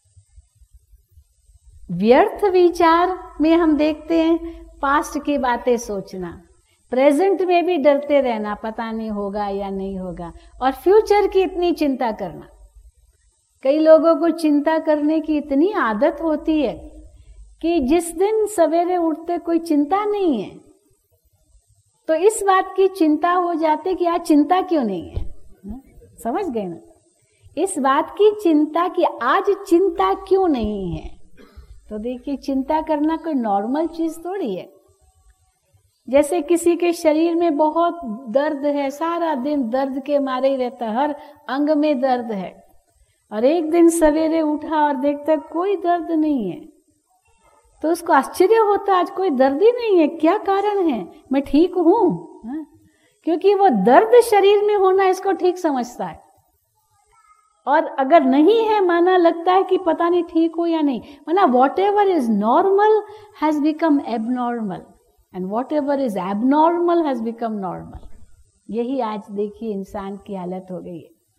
व्यर्थ विचार में हम देखते हैं पास्ट की बातें सोचना, प्रेजेंट में भी डरते रहना, पता नहीं होगा या नहीं होगा, और फ्यूचर की इतनी चिंता करना। कई लोगों को चिंता करने की इतनी आदत होती है कि जिस दिन सवेरे उठते कोई चिंता नहीं है तो इस बात की चिंता हो जाती कि आज चिंता क्यों नहीं है। समझ गए ना? इस बात की चिंता कि आज चिंता क्यों नहीं है। तो देखिए, चिंता करना कोई नॉर्मल चीज थोड़ी है। जैसे किसी के शरीर में बहुत दर्द है, सारा दिन दर्द के मारे ही रहता है, हर अंग में दर्द है, और एक दिन सवेरे उठा और देखता कोई दर्द नहीं है, तो उसको आश्चर्य होता है आज कोई दर्द ही नहीं है, क्या कारण है, मैं ठीक हूं। क्योंकि वो दर्द शरीर में होना इसको ठीक समझता है, और अगर नहीं है माना लगता है कि पता नहीं ठीक हो या नहीं। माना whatever is normal has become abnormal and whatever is abnormal has become normal. यही आज देखिए इंसान की हालत हो गई है।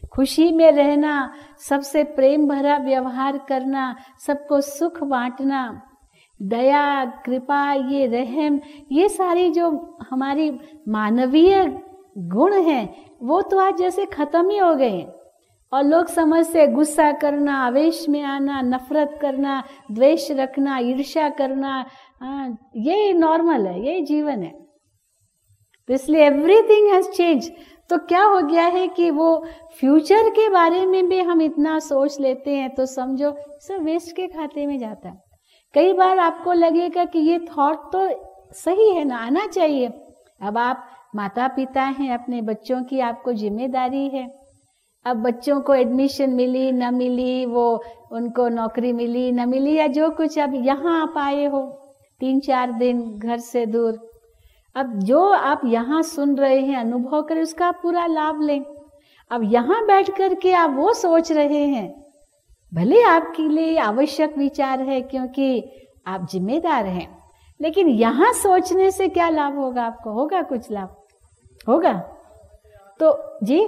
खुशी में रहना, सबसे प्रेम भरा व्यवहार करना, सबको सुख बांटना, दया, कृपा, ये रहम, ये सारी जो हमारी मानवीय गुण हैं वो तो आज जैसे खत्म ही हो गए। और लोग समझते गुस्सा करना, आवेश में आना, नफरत करना, द्वेष रखना, ईर्ष्या करना, आ, ये नॉर्मल है, ये जीवन है। तो इसलिए एवरीथिंग हैज चेंज। तो क्या हो गया है कि वो फ्यूचर के बारे में भी हम इतना सोच लेते हैं तो समझो सब वेस्ट के खाते में जाता है। कई बार आपको लगेगा कि ये थॉट तो सही है ना, आना चाहिए। अब आप माता पिता हैं, अपने बच्चों की आपको जिम्मेदारी है। अब बच्चों को एडमिशन मिली न मिली, वो उनको नौकरी मिली न मिली, या जो कुछ, अब यहाँ आप आए हो तीन चार दिन घर से दूर, अब जो आप यहाँ सुन रहे हैं, अनुभव करें, उसका आप पूरा लाभ लें। अब यहाँ बैठ कर के आप वो सोच रहे हैं, भले आपके लिए आवश्यक विचार है क्योंकि आप जिम्मेदार हैं, लेकिन यहाँ सोचने से क्या लाभ होगा आपको? होगा कुछ लाभ? होगा? तो जी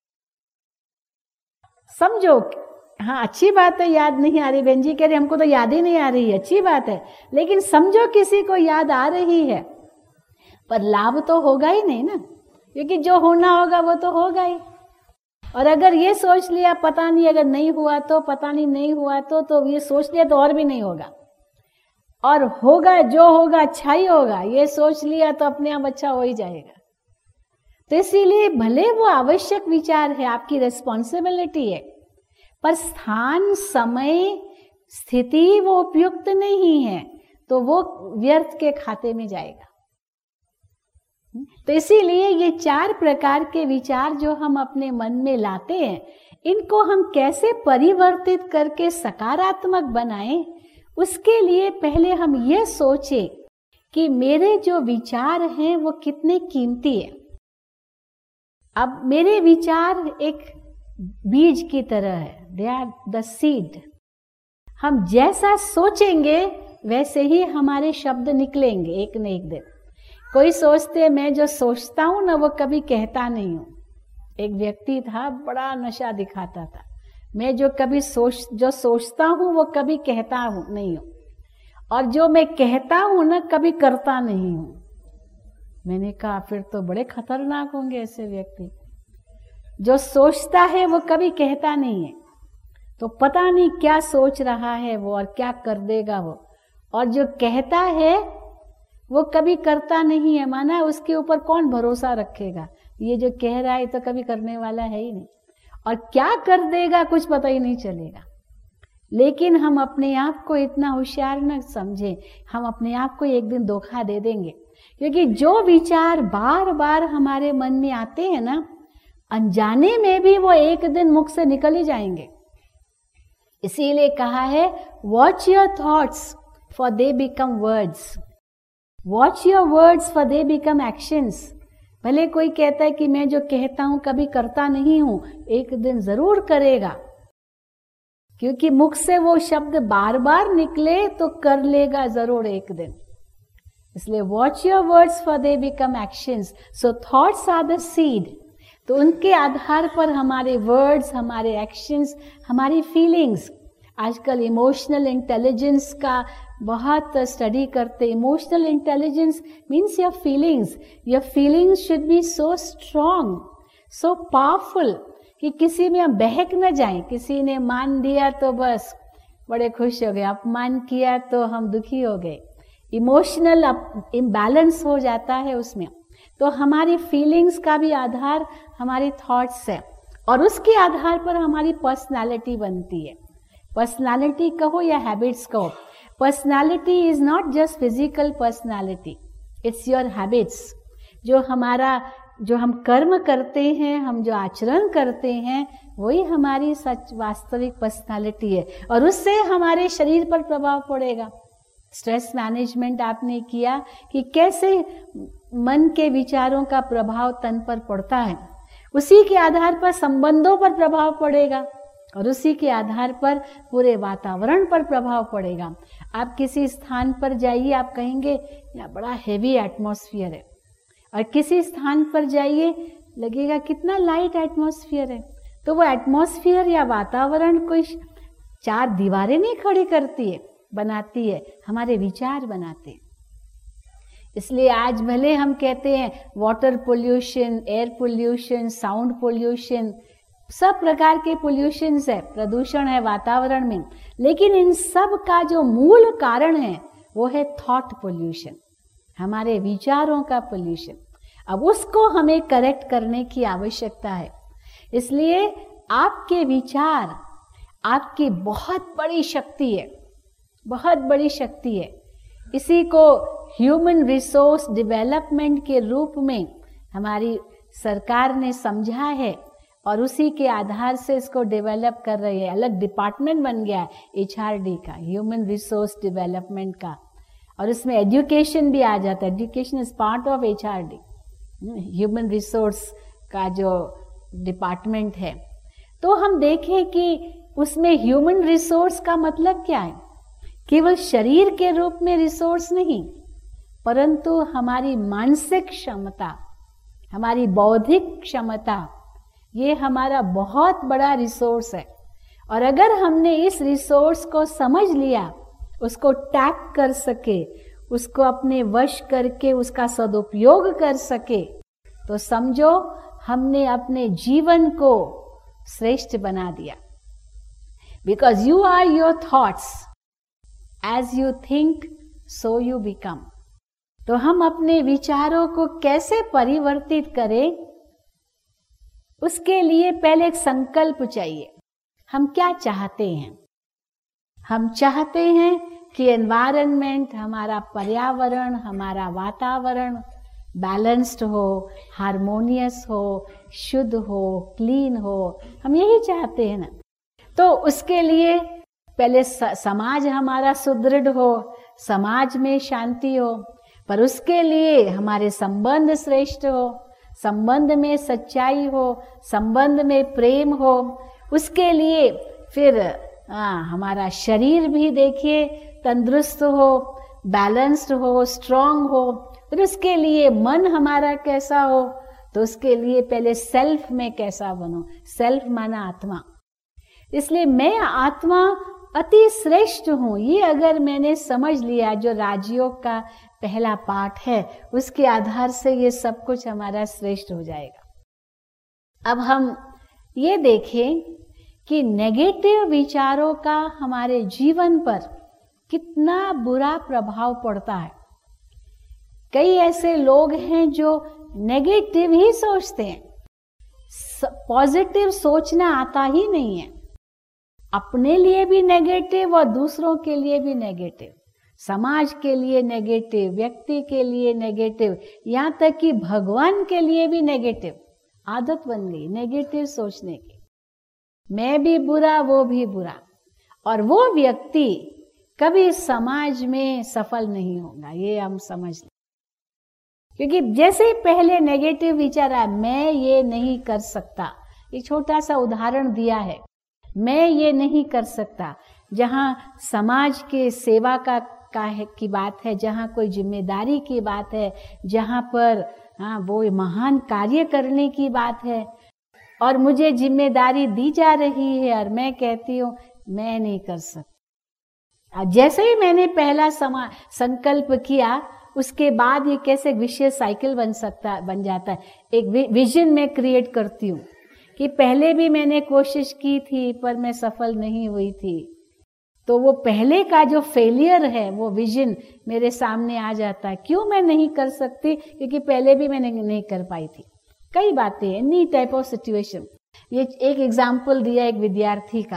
समझो। हाँ, अच्छी बात है, याद नहीं आ रही। बहन जी कह रही हमको तो याद ही नहीं आ रही है, अच्छी बात है, लेकिन समझो किसी को याद आ रही है, पर लाभ तो होगा ही नहीं ना, क्योंकि जो होना होगा वो तो होगा ही। और अगर ये सोच लिया पता नहीं, अगर नहीं हुआ तो पता नहीं, नहीं हुआ तो तो ये सोच लिया तो और भी नहीं होगा, और होगा जो होगा अच्छा ही होगा, ये सोच लिया तो अपने आप अच्छा हो ही जाएगा। तो इसीलिए भले वो आवश्यक विचार है, आपकी रिस्पॉन्सिबिलिटी है, पर स्थान, समय, स्थिति वो उपयुक्त नहीं है तो वो व्यर्थ के खाते में जाएगा। तो इसीलिए ये चार प्रकार के विचार जो हम अपने मन में लाते हैं, इनको हम कैसे परिवर्तित करके सकारात्मक बनाएं, उसके लिए पहले हम ये सोचें कि मेरे जो विचार हैं वो कितने कीमती है। अब मेरे विचार एक बीज की तरह है, दे आर द सीड। हम जैसा सोचेंगे वैसे ही हमारे शब्द निकलेंगे एक न एक दिन। कोई सोचते हैं मैं जो सोचता हूं ना वो कभी कहता नहीं हूं। एक व्यक्ति था, बड़ा नशा दिखाता था, मैं जो कभी सोच जो सोचता हूं वो कभी कहता हूं नहीं हूं, और जो मैं कहता हूं ना कभी करता नहीं हूं। मैंने कहा फिर तो बड़े खतरनाक होंगे ऐसे व्यक्ति। जो सोचता है वो कभी कहता नहीं है, तो पता नहीं क्या सोच रहा है वो और क्या कर देगा वो। और जो कहता है वो कभी करता नहीं है, माना उसके ऊपर कौन भरोसा रखेगा? ये जो कह रहा है तो कभी करने वाला है ही नहीं, और क्या कर देगा कुछ पता ही नहीं चलेगा। लेकिन हम अपने आप को इतना होशियार न समझें, हम अपने आप को एक दिन धोखा दे देंगे, क्योंकि जो विचार बार बार हमारे मन में आते हैं ना, अनजाने में भी वो एक दिन मुख से निकल ही जाएंगे। इसीलिए कहा है watch your thoughts for they become words, watch your words for they become actions. भले कोई कहता है कि मैं जो कहता हूं कभी करता नहीं हूं, एक दिन जरूर करेगा, क्योंकि मुख से वो शब्द बार बार निकले तो कर लेगा जरूर एक दिन। इसलिए watch your words for they become actions. So thoughts are the seed. तो उनके आधार पर हमारे वर्ड्स, हमारे एक्शंस, हमारी फीलिंग्स, आजकल इमोशनल इंटेलिजेंस का बहुत स्टडी करते। Emotional intelligence means your feelings. Your feelings should be so strong, so powerful कि किसी में हम बहक न जाएं। किसी ने मान दिया तो बस बड़े खुश हो गए, अपमान किया तो हम दुखी हो गए। इमोशनल इम्बैलेंस हो जाता है उसमें। तो हमारी फीलिंग्स का भी आधार हमारी थॉट्स है, और उसके आधार पर हमारी पर्सनालिटी बनती है। पर्सनालिटी कहो या हैबिट्स कहो, personality is not just physical personality, it's your habits. जो हमारा जो हम कर्म करते हैं, हम जो आचरण करते हैं, वही हमारी सच वास्तविक पर्सनालिटी है, और उससे हमारे शरीर पर प्रभाव पड़ेगा। स्ट्रेस मैनेजमेंट आपने किया कि कैसे मन के विचारों का प्रभाव तन पर पड़ता है, उसी के आधार पर संबंधों पर प्रभाव पड़ेगा, और उसी के आधार पर पूरे वातावरण पर प्रभाव पड़ेगा। आप किसी स्थान पर जाइए, आप कहेंगे यहाँ बड़ा हेवी एटमॉस्फेयर है, और किसी स्थान पर जाइए लगेगा कितना लाइट एटमॉस्फेयर है। तो वो एटमॉस्फेयर या वातावरण कोई चार दीवारें नहीं खड़ी करती है, बनाती है, हमारे विचार बनाते हैं। इसलिए आज भले हम कहते हैं water pollution, air pollution, sound pollution, सब प्रकार के पोल्यूशंस है, प्रदूषण है वातावरण में, लेकिन इन सब का जो मूल कारण है वो है थॉट पोल्यूशन, हमारे विचारों का पोल्यूशन। अब उसको हमें करेक्ट करने की आवश्यकता है। इसलिए आपके विचार आपकी बहुत बड़ी शक्ति है, बहुत बड़ी शक्ति है। इसी को ह्यूमन रिसोर्स डेवलपमेंट के रूप में हमारी सरकार ने समझा है और उसी के आधार से इसको डेवलप कर रही है। अलग डिपार्टमेंट बन गया है एच आर डी का, ह्यूमन रिसोर्स डेवलपमेंट का, और इसमें एजुकेशन भी आ जाता है। Education is part of H R D, human resource का जो डिपार्टमेंट है। तो हम देखें कि उसमें ह्यूमन रिसोर्स का मतलब क्या है? केवल शरीर के रूप में रिसोर्स नहीं, परंतु हमारी मानसिक क्षमता, हमारी बौद्धिक क्षमता, ये हमारा बहुत बड़ा रिसोर्स है। और अगर हमने इस रिसोर्स को समझ लिया, उसको टैप कर सके, उसको अपने वश करके उसका सदुपयोग कर सके, तो समझो हमने अपने जीवन को श्रेष्ठ बना दिया। Because you are your thoughts, as you think so you become. तो हम अपने विचारों को कैसे परिवर्तित करें, उसके लिए पहले एक संकल्प चाहिए। हम क्या चाहते हैं? हम चाहते हैं कि एनवायरनमेंट, हमारा पर्यावरण, हमारा वातावरण बैलेंस्ड हो, हार्मोनियस हो, शुद्ध हो, क्लीन हो। हम यही चाहते हैं ना। तो उसके लिए पहले समाज हमारा सुदृढ़ हो, समाज में शांति हो, पर उसके लिए हमारे संबंध श्रेष्ठ हो, संबंध में सच्चाई हो, संबंध में प्रेम हो। उसके लिए फिर आ, हमारा शरीर भी देखिए तंदुरुस्त हो, बैलेंस्ड हो, स्ट्रांग हो। फिर उसके लिए मन हमारा कैसा हो, तो उसके लिए पहले सेल्फ में कैसा बनो। सेल्फ माना आत्मा। इसलिए मैं आत्मा अति श्रेष्ठ हूं, ये अगर मैंने समझ लिया, जो राजयोग का पहला पाठ है, उसके आधार से ये सब कुछ हमारा श्रेष्ठ हो जाएगा। अब हम ये देखें कि नेगेटिव विचारों का हमारे जीवन पर कितना बुरा प्रभाव पड़ता है। कई ऐसे लोग हैं जो नेगेटिव ही सोचते हैं, पॉजिटिव सोचना आता ही नहीं है। अपने लिए भी नेगेटिव और दूसरों के लिए भी नेगेटिव, समाज के लिए नेगेटिव, व्यक्ति के लिए नेगेटिव, यहाँ तक कि भगवान के लिए भी नेगेटिव। आदत बन गई नेगेटिव सोचने की। मैं भी बुरा, वो भी बुरा, और वो व्यक्ति कभी समाज में सफल नहीं होगा, ये हम समझ लें। क्योंकि जैसे पहले नेगेटिव विचार आया, मैं ये नहीं कर सकता, एक छोटा सा उदाहरण दिया है, मैं ये नहीं कर सकता। जहाँ समाज के सेवा का, का है, की बात है, जहाँ कोई जिम्मेदारी की बात है, जहाँ पर हाँ वो महान कार्य करने की बात है, और मुझे जिम्मेदारी दी जा रही है और मैं कहती हूँ मैं नहीं कर सकता। जैसे ही मैंने पहला समा संकल्प किया, उसके बाद ये कैसे विशेष साइकिल बन सकता बन जाता है। एक विजन में क्रिएट करती हूँ कि पहले भी मैंने कोशिश की थी पर मैं सफल नहीं हुई थी, तो वो पहले का जो फेलियर है वो विजन मेरे सामने आ जाता है। क्यों मैं नहीं कर सकती? क्योंकि पहले भी मैंने नहीं कर पाई थी। कई बातें, एनी टाइप ऑफ सिचुएशन। ये एक एग्जाम्पल दिया एक विद्यार्थी का,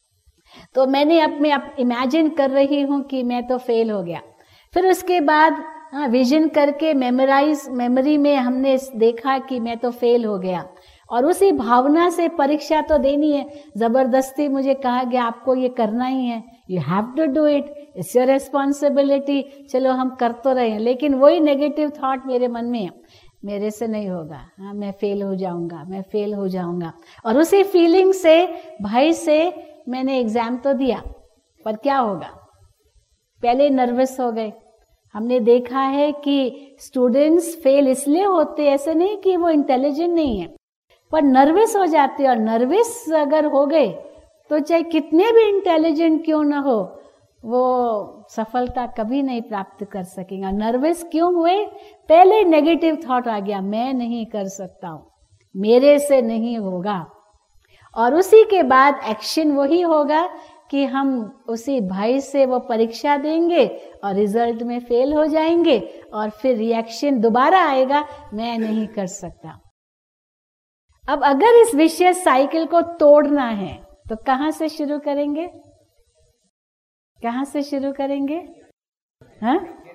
तो मैंने अपने आप इमेजिन कर रही हूँ कि मैं तो फेल हो गया। फिर उसके बाद हाँ विजन करके मेमोराइज मेमोरी में हमने देखा कि मैं तो फेल हो गया, और उसी भावना से परीक्षा तो देनी है। जबरदस्ती मुझे कहा गया आपको ये करना ही है, you have to do it, it's your responsibility. चलो हम कर तो रहे हैं, लेकिन वही नेगेटिव थॉट मेरे मन में है, मेरे से नहीं होगा, हाँ मैं फेल हो जाऊंगा, मैं फेल हो जाऊंगा। और उसी फीलिंग से, भय से मैंने एग्जाम तो दिया, पर क्या होगा, पहले नर्वस हो गए। हमने देखा है कि स्टूडेंट्स फेल इसलिए होते, ऐसे नहीं कि वो इंटेलिजेंट नहीं है, पर नर्वस हो जाते हैं, और नर्वस अगर हो गए तो चाहे कितने भी इंटेलिजेंट क्यों ना हो, वो सफलता कभी नहीं प्राप्त कर सकेगा। नर्वस क्यों हुए? पहले नेगेटिव थॉट आ गया, मैं नहीं कर सकता हूं, मेरे से नहीं होगा, और उसी के बाद एक्शन वही होगा कि हम उसी भय से वो परीक्षा देंगे और रिजल्ट में फेल हो जाएंगे, और फिर रिएक्शन दोबारा आएगा, मैं नहीं कर सकता। अब अगर इस विशेष साइकिल को तोड़ना है तो कहां से शुरू करेंगे? कहां से शुरू करेंगे? हाँ,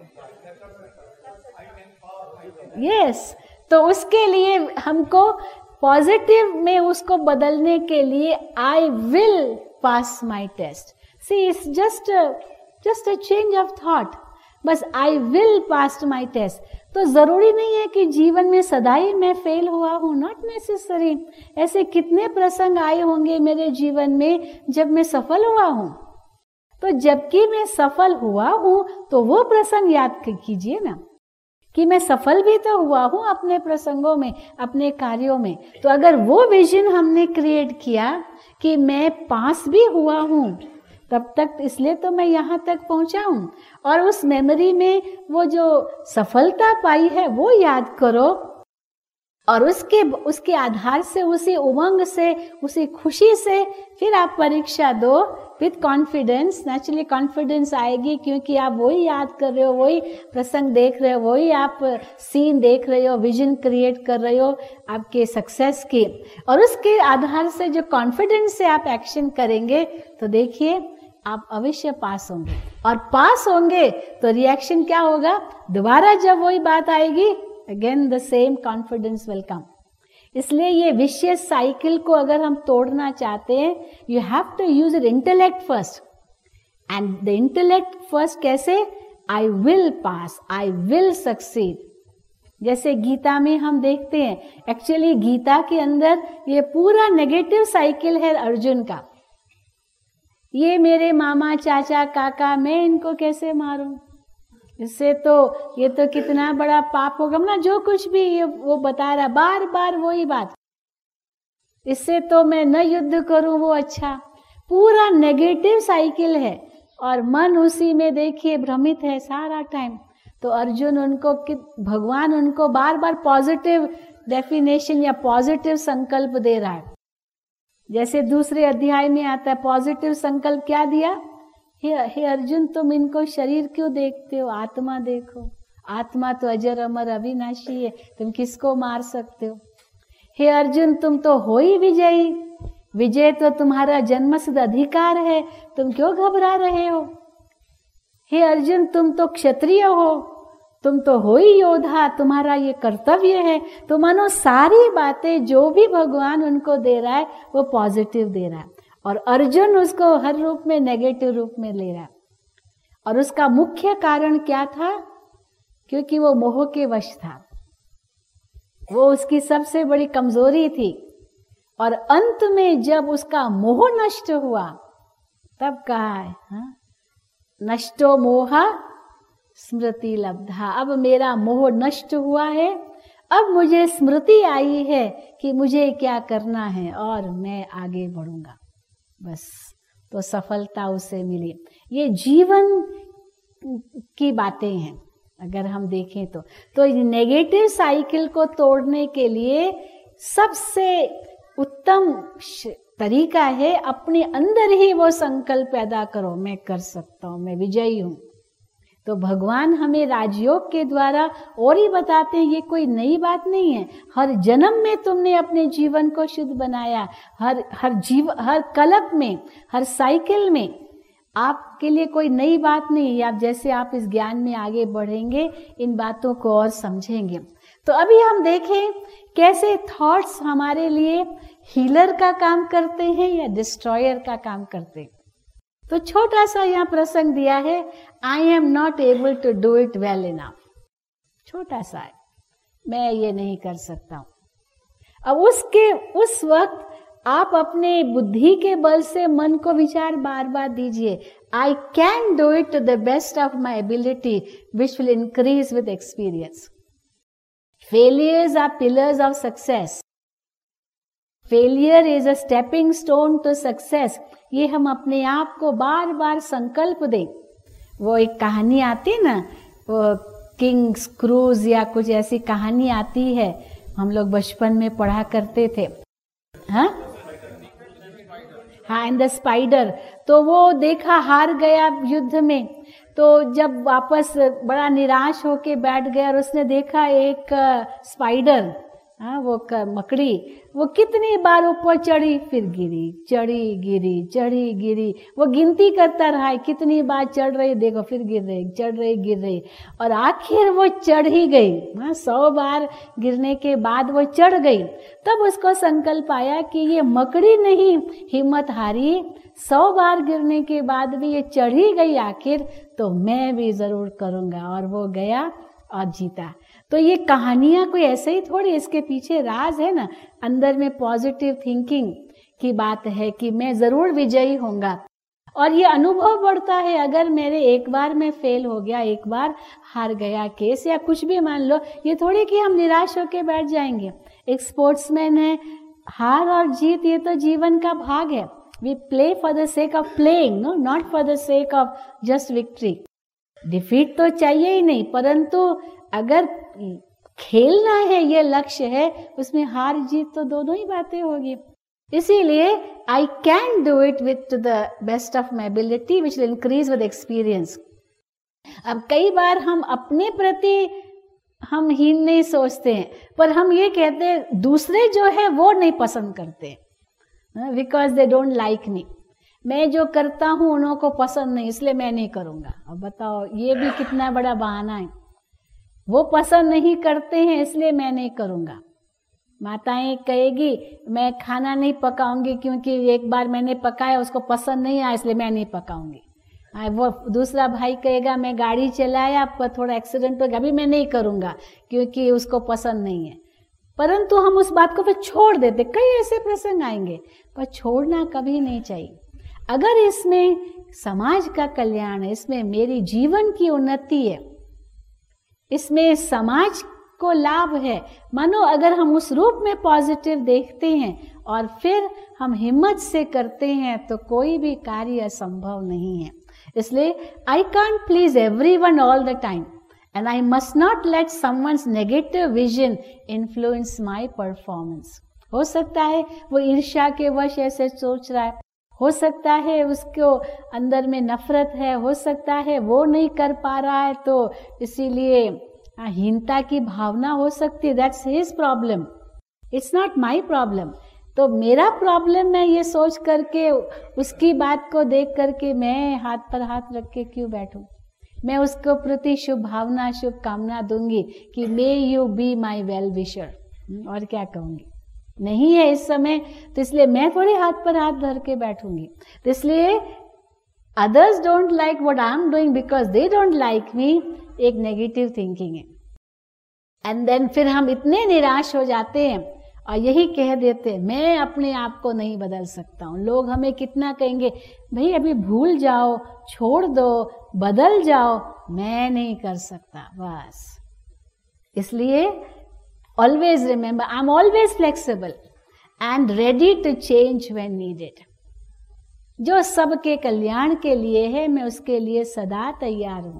यस। तो उसके लिए हमको पॉजिटिव में उसको बदलने के लिए I will pass my test. See it's just just a change of thought, बस I will pass my test. तो जरूरी नहीं है कि जीवन में सदा ही मैं फेल हुआ हूं, नॉट नेसेसरी। ऐसे कितने प्रसंग आए होंगे मेरे जीवन में जब मैं सफल हुआ हूं। तो जबकि मैं सफल हुआ हूं तो वो प्रसंग याद कीजिए ना, कि मैं सफल भी तो हुआ हूं अपने प्रसंगों में, अपने कार्यों में। तो अगर वो विजन हमने क्रिएट किया कि मैं पास भी हुआ हूं, तब तक इसलिए तो मैं यहाँ तक पहुंचा हूं, और उस मेमोरी में वो जो सफलता पाई है वो याद करो, और उसके उसके आधार से, उसी उमंग से, उसी खुशी से फिर आप परीक्षा दो विथ कॉन्फिडेंस। नेचुरली कॉन्फिडेंस आएगी, क्योंकि आप वही याद कर रहे हो, वही प्रसंग देख रहे हो, वही आप सीन देख रहे हो, विजन क्रिएट कर रहे हो आपके सक्सेस की, और उसके आधार से जो कॉन्फिडेंस से आप एक्शन करेंगे तो देखिए आप अवश्य पास होंगे। और पास होंगे तो रिएक्शन क्या होगा? दोबारा जब वही बात आएगी, again the same confidence will come. इसलिए ये विशेष साइकिल को अगर हम तोड़ना चाहते हैं, you have to use it intellect first, and the intellect first कैसे? I will pass, I will succeed. जैसे गीता में हम देखते हैं, एक्चुअली गीता के अंदर ये पूरा नेगेटिव साइकिल है अर्जुन का। ये मेरे मामा, चाचा, काका, मैं इनको कैसे मारूं? इससे तो ये तो कितना बड़ा पाप होगा ना, जो कुछ भी ये वो बता रहा, बार बार वही बात। इससे तो मैं न युद्ध करूं वो अच्छा। पूरा नेगेटिव साइकिल है, और मन उसी में देखिए भ्रमित है सारा टाइम। तो अर्जुन उनको, भगवान उनको बार बार पॉजिटिव डेफिनेशन या पॉजिटिव संकल्प दे रहा है। जैसे दूसरे अध्याय में आता है, पॉजिटिव संकल्प क्या दिया? हे हे अर्जुन, तुम इनको शरीर क्यों देखते हो? आत्मा देखो, आत्मा तो अजर अमर अविनाशी है, तुम किसको मार सकते हो? हे अर्जुन, तुम तो हो ही विजयी, विजय तो तुम्हारा जन्मसिद्ध अधिकार है, तुम क्यों घबरा रहे हो? हे अर्जुन, तुम तो क्षत्रिय हो, तुम तो हो ही योद्धा, तुम्हारा ये कर्तव्य है। तो मानो सारी बातें जो भी भगवान उनको दे रहा है वो पॉजिटिव दे रहा है, और अर्जुन उसको हर रूप में नेगेटिव रूप में ले रहा है। और उसका मुख्य कारण क्या था? क्योंकि वो मोह के वश था, वो उसकी सबसे बड़ी कमजोरी थी। और अंत में जब उसका मोह नष्ट हुआ, तब कहा है, हाँ? नष्टो मोहा स्मृति लब्धा। अब मेरा मोह नष्ट हुआ है, अब मुझे स्मृति आई है कि मुझे क्या करना है, और मैं आगे बढ़ूंगा। बस, तो सफलता उसे मिली। ये जीवन की बातें हैं अगर हम देखें तो। तो नेगेटिव साइकिल को तोड़ने के लिए सबसे उत्तम तरीका है अपने अंदर ही वो संकल्प पैदा करो, मैं कर सकता हूं, मैं विजयी हूं। तो भगवान हमें राजयोग के द्वारा और ही बताते हैं, ये कोई नई बात नहीं है। हर जन्म में तुमने अपने जीवन को शुद्ध बनाया, हर हर जीव हर कल्प में, हर साइकिल में आपके लिए कोई नई बात नहीं है। आप जैसे आप इस ज्ञान में आगे बढ़ेंगे, इन बातों को और समझेंगे। तो अभी हम देखें कैसे थॉट्स हमारे लिए हीलर का काम करते हैं या डिस्ट्रॉयर का काम करते हैं। तो छोटा सा यहाँ प्रसंग दिया है, I am not able to do it well enough. छोटा सा है, मैं ये नहीं कर सकता हूं। अब उसके उस वक्त आप अपने बुद्धि के बल से मन को विचार बार बार दीजिए, I can do it to the best of my ability which will increase with experience. Failures are pillars of success. Failure is a stepping stone to success, ये हम अपने आप को बार बार संकल्प दें। वो एक कहानी आती है ना, वो किंग स्क्रूज या कुछ ऐसी कहानी आती है, हम लोग बचपन में पढ़ा करते थे। हाँ हाँ एंड द स्पाइडर, तो वो देखा हार गया युद्ध में, तो जब वापस बड़ा निराश होके बैठ गया और उसने देखा एक स्पाइडर, हाँ वो मकड़ी, वो कितनी बार ऊपर चढ़ी फिर गिरी, चढ़ी गिरी, चढ़ी गिरी, वो गिनती करता रहा है कितनी बार चढ़ रही, देखो फिर गिर रही, चढ़ रही, गिर रही, और आखिर वो चढ़ ही गई। हाँ सौ बार गिरने के बाद वो चढ़ गई। तब उसको संकल्प आया कि ये मकड़ी नहीं हिम्मत हारी, सौ बार गिरने के बाद भी ये चढ़ ही गई आखिर, तो मैं भी जरूर करूँगा। और वो गया और जीता। तो ये कहानियां कोई ऐसे ही थोड़ी, इसके पीछे राज है ना, अंदर में पॉजिटिव थिंकिंग की बात है कि मैं जरूर विजयी होऊंगा। और ये अनुभव बढ़ता है, अगर मेरे एक बार में फेल हो गया, एक बार हार गया केस या कुछ भी मान लो, ये थोड़ी कि हम निराश होकर बैठ जाएंगे। एक स्पोर्ट्समैन है, हार और जीत ये तो जीवन का भाग है। We play for the sake of playing, no not for the sake of just victory. Defeat तो चाहिए ही नहीं, परंतु अगर खेलना है, ये लक्ष्य है, उसमें हार जीत तो दोनों ही बातें होगी। इसीलिए I can do it with the best of my ability which will increase with experience. अब कई बार हम अपने प्रति हम हीन नहीं सोचते हैं, पर हम ये कहते हैं दूसरे जो है वो नहीं पसंद करते, because they don't like me. मैं जो करता हूं उन्हों को पसंद नहीं, इसलिए मैं नहीं करूंगा। अब बताओ, ये भी कितना बड़ा बहाना है। वो पसंद नहीं करते हैं इसलिए मैं नहीं करूंगा। माताएं कहेगी मैं खाना नहीं पकाऊंगी क्योंकि एक बार मैंने पकाया, उसको पसंद नहीं आया, इसलिए मैं नहीं पकाऊंगी। वो दूसरा भाई कहेगा मैं गाड़ी चलाया पर थोड़ा एक्सीडेंट हो गया, अभी मैं नहीं करूंगा क्योंकि उसको पसंद नहीं है। परंतु हम उस बात को फिर छोड़ देते। कई ऐसे प्रसंग आएंगे, पर छोड़ना कभी नहीं चाहिए। अगर इसमें समाज का कल्याण है, इसमें मेरी जीवन की उन्नति है, इसमें समाज को लाभ है, मानो अगर हम उस रूप में पॉजिटिव देखते हैं और फिर हम हिम्मत से करते हैं, तो कोई भी कार्य असंभव नहीं है। इसलिए I can't please everyone all the time and I must not let someone's negative vision influence my performance. हो सकता है वो ईर्ष्या के वश ऐसे सोच रहा है, हो सकता है उसको अंदर में नफरत है, हो सकता है वो नहीं कर पा रहा है तो इसीलिए हीनता की भावना हो सकती है। That's his problem, it's not my problem. तो मेरा प्रॉब्लम मैं ये सोच करके, उसकी बात को देख करके मैं हाथ पर हाथ रख के क्यों बैठूं? मैं उसको प्रति शुभ भावना, शुभ कामना दूंगी कि may you be my well wisher, और क्या कहूंगी? नहीं है इस समय, तो इसलिए मैं थोड़ी हाथ पर हाथ धर के बैठूंगी। तो इसलिए others don't like what I am doing because they don't like me, एक नेगेटिव थिंकिंग है। एंड देन फिर हम इतने निराश हो जाते हैं और यही कह देते हैं मैं अपने आप को नहीं बदल सकता हूँ। लोग हमें कितना कहेंगे, भाई अभी भूल जाओ, छोड़ दो, बदल जाओ, मैं नहीं कर सकता बस। इसलिए always remember I'm always flexible and ready to change when needed। जो सबके कल्याण के लिए है, मैं उसके लिए सदा तैयार हूं।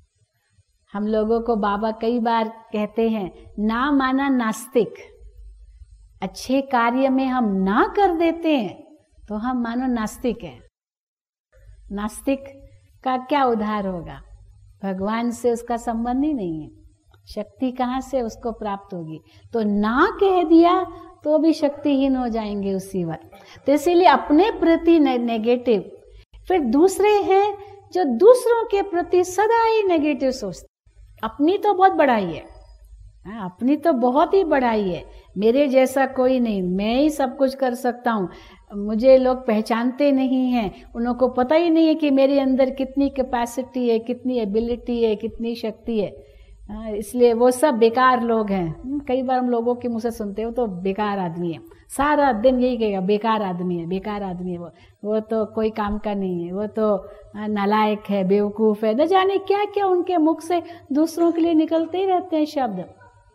हम लोगों को बाबा कई बार कहते हैं ना माना नास्तिक। अच्छे कार्य में हम ना कर देते हैं तो हम मानो नास्तिक हैं। नास्तिक का क्या उद्धार होगा? भगवान से उसका संबंध ही नहीं है, शक्ति कहाँ से उसको प्राप्त होगी? तो ना कह दिया तो भी शक्तिहीन हो जाएंगे उसी वक्त। तो इसीलिए अपने प्रति ने, नेगेटिव। फिर दूसरे हैं जो दूसरों के प्रति सदा ही नेगेटिव सोचते। अपनी तो बहुत बड़ाई है, अपनी तो बहुत ही बड़ाई है, मेरे जैसा कोई नहीं, मैं ही सब कुछ कर सकता हूँ, मुझे लोग पहचानते नहीं हैं, उनको पता ही नहीं है कि मेरे अंदर कितनी कैपेसिटी है, कितनी एबिलिटी है, कितनी शक्ति है। इसलिए वो सब बेकार लोग हैं। कई बार हम लोगों के मुंह से सुनते हो तो बेकार आदमी है, सारा दिन यही कहेगा बेकार आदमी है, बेकार आदमी है, वो वो तो कोई काम का नहीं है, वो तो नालायक है, बेवकूफ़ है, न जाने क्या क्या उनके मुख से दूसरों के लिए निकलते ही रहते हैं शब्द।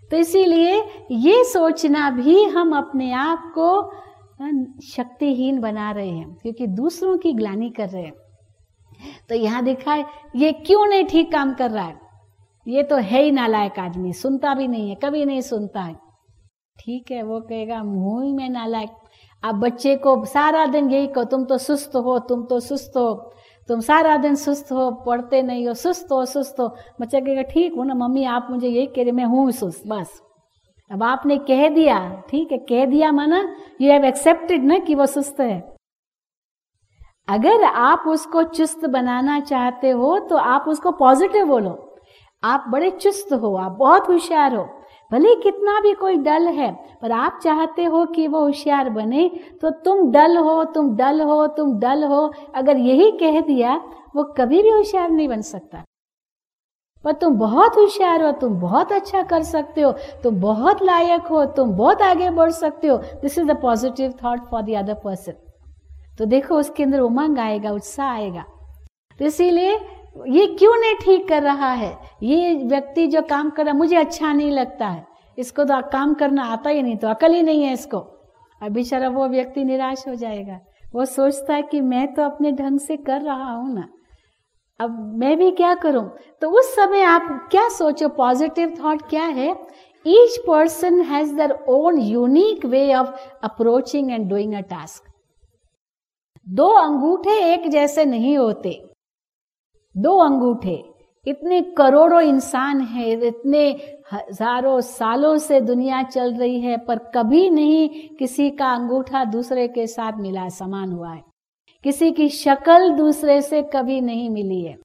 तो इसीलिए ये सोचना भी हम अपने आप को शक्तिहीन बना रहे हैं, क्योंकि दूसरों की ग्लानि कर रहे हैं। तो यहाँ दिखा है ये क्यों नहीं ठीक काम कर रहा है, ये तो है ही नालायक आदमी, सुनता भी नहीं है, कभी नहीं सुनता है। ठीक है, वो कहेगा मुंह में नालायक। आप बच्चे को सारा दिन यही कहो, तुम तो सुस्त हो, तुम तो सुस्त हो, तुम सारा दिन सुस्त हो, पढ़ते नहीं हो, सुस्त हो सुस्त हो। बच्चा कहेगा ठीक हूँ ना मम्मी, आप मुझे यही कह रहे, मैं हूँ सुस्त, बस। अब आपने कह दिया, ठीक है, कह दिया माना यू हैव एक्सेप्टेड ना कि वो सुस्त है। अगर आप उसको चुस्त बनाना चाहते हो तो आप उसको पॉजिटिव बोलो, आप बड़े चुस्त हो, आप बहुत होशियार हो, भले कितना भी कोई डल है, पर आप चाहते हो कि वो होशियार बने, तो तुम डल हो, तुम डल हो, तुम डल हो, अगर यही कह दिया, वो कभी भी होशियार नहीं बन सकता। पर तुम बहुत होशियार हो, तुम बहुत अच्छा कर सकते हो, तुम बहुत लायक हो, तुम बहुत आगे बढ़ सकते हो, this is the positive thought for the other person. तो देखो उसके अंदर उमंग आएगा, उत्साह आएगा। तो इसीलिए ये क्यों नहीं ठीक कर रहा है, ये व्यक्ति जो काम कर रहा है मुझे अच्छा नहीं लगता है, इसको तो काम करना आता ही नहीं, तो अकल ही नहीं है इसको। अब बेचारा वो व्यक्ति निराश हो जाएगा, वो सोचता है कि मैं तो अपने ढंग से कर रहा हूं ना, अब मैं भी क्या करूं। तो उस समय आप क्या सोचो, पॉजिटिव थॉट क्या है, each person has their own unique way of approaching and doing a task. दो अंगूठे एक जैसे नहीं होते, दो अंगूठे, इतने करोड़ों इंसान हैं, इतने हजारों सालों से दुनिया चल रही है, पर कभी नहीं किसी का अंगूठा दूसरे के साथ मिला, समान हुआ है, किसी की शक्ल दूसरे से कभी नहीं मिली है,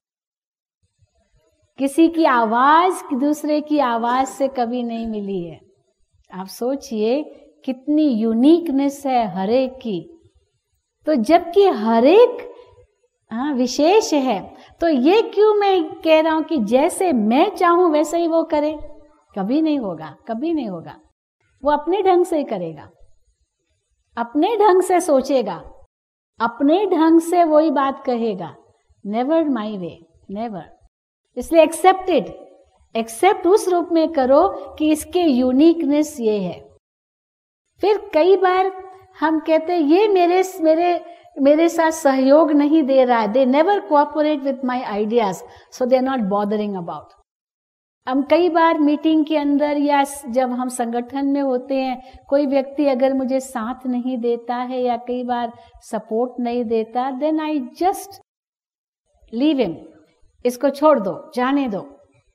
किसी की आवाज दूसरे की आवाज से कभी नहीं मिली है। आप सोचिए कितनी यूनिकनेस है हर एक की। तो जबकि हर एक हाँ विशेष है, तो ये क्यों मैं कह रहा हूं कि जैसे मैं चाहूं वैसे ही वो करे, कभी नहीं होगा, कभी नहीं होगा। वो अपने ढंग से करेगा, अपने ढंग से सोचेगा, अपने ढंग से वही बात कहेगा, नेवर माई वे, नेवर। इसलिए एक्सेप्टेड, एक्सेप्ट उस रूप में करो कि इसके यूनिकनेस ये है। फिर कई बार हम कहते हैं ये मेरे मेरे मेरे साथ सहयोग नहीं दे रहा है, they never cooperate with my ideas, so they are not bothering about. हम कई बार मीटिंग के अंदर या जब हम संगठन में होते हैं, कोई व्यक्ति अगर मुझे साथ नहीं देता है या कई बार सपोर्ट नहीं देता, then I just leave him, इसको छोड़ दो, जाने दो।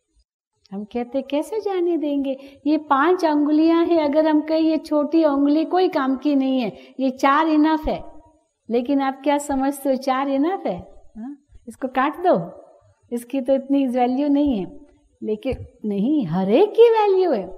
हम कहते कैसे जाने देंगे, ये पांच अंगुलियां हैं, अगर हम कहें ये छोटी उंगली कोई काम की नहीं है, ये चार इनफ है, लेकिन आप क्या समझते हो चार इनफ है, हा? इसको काट दो, इसकी तो इतनी वैल्यू नहीं है। लेकिन नहीं, हर एक की वैल्यू है,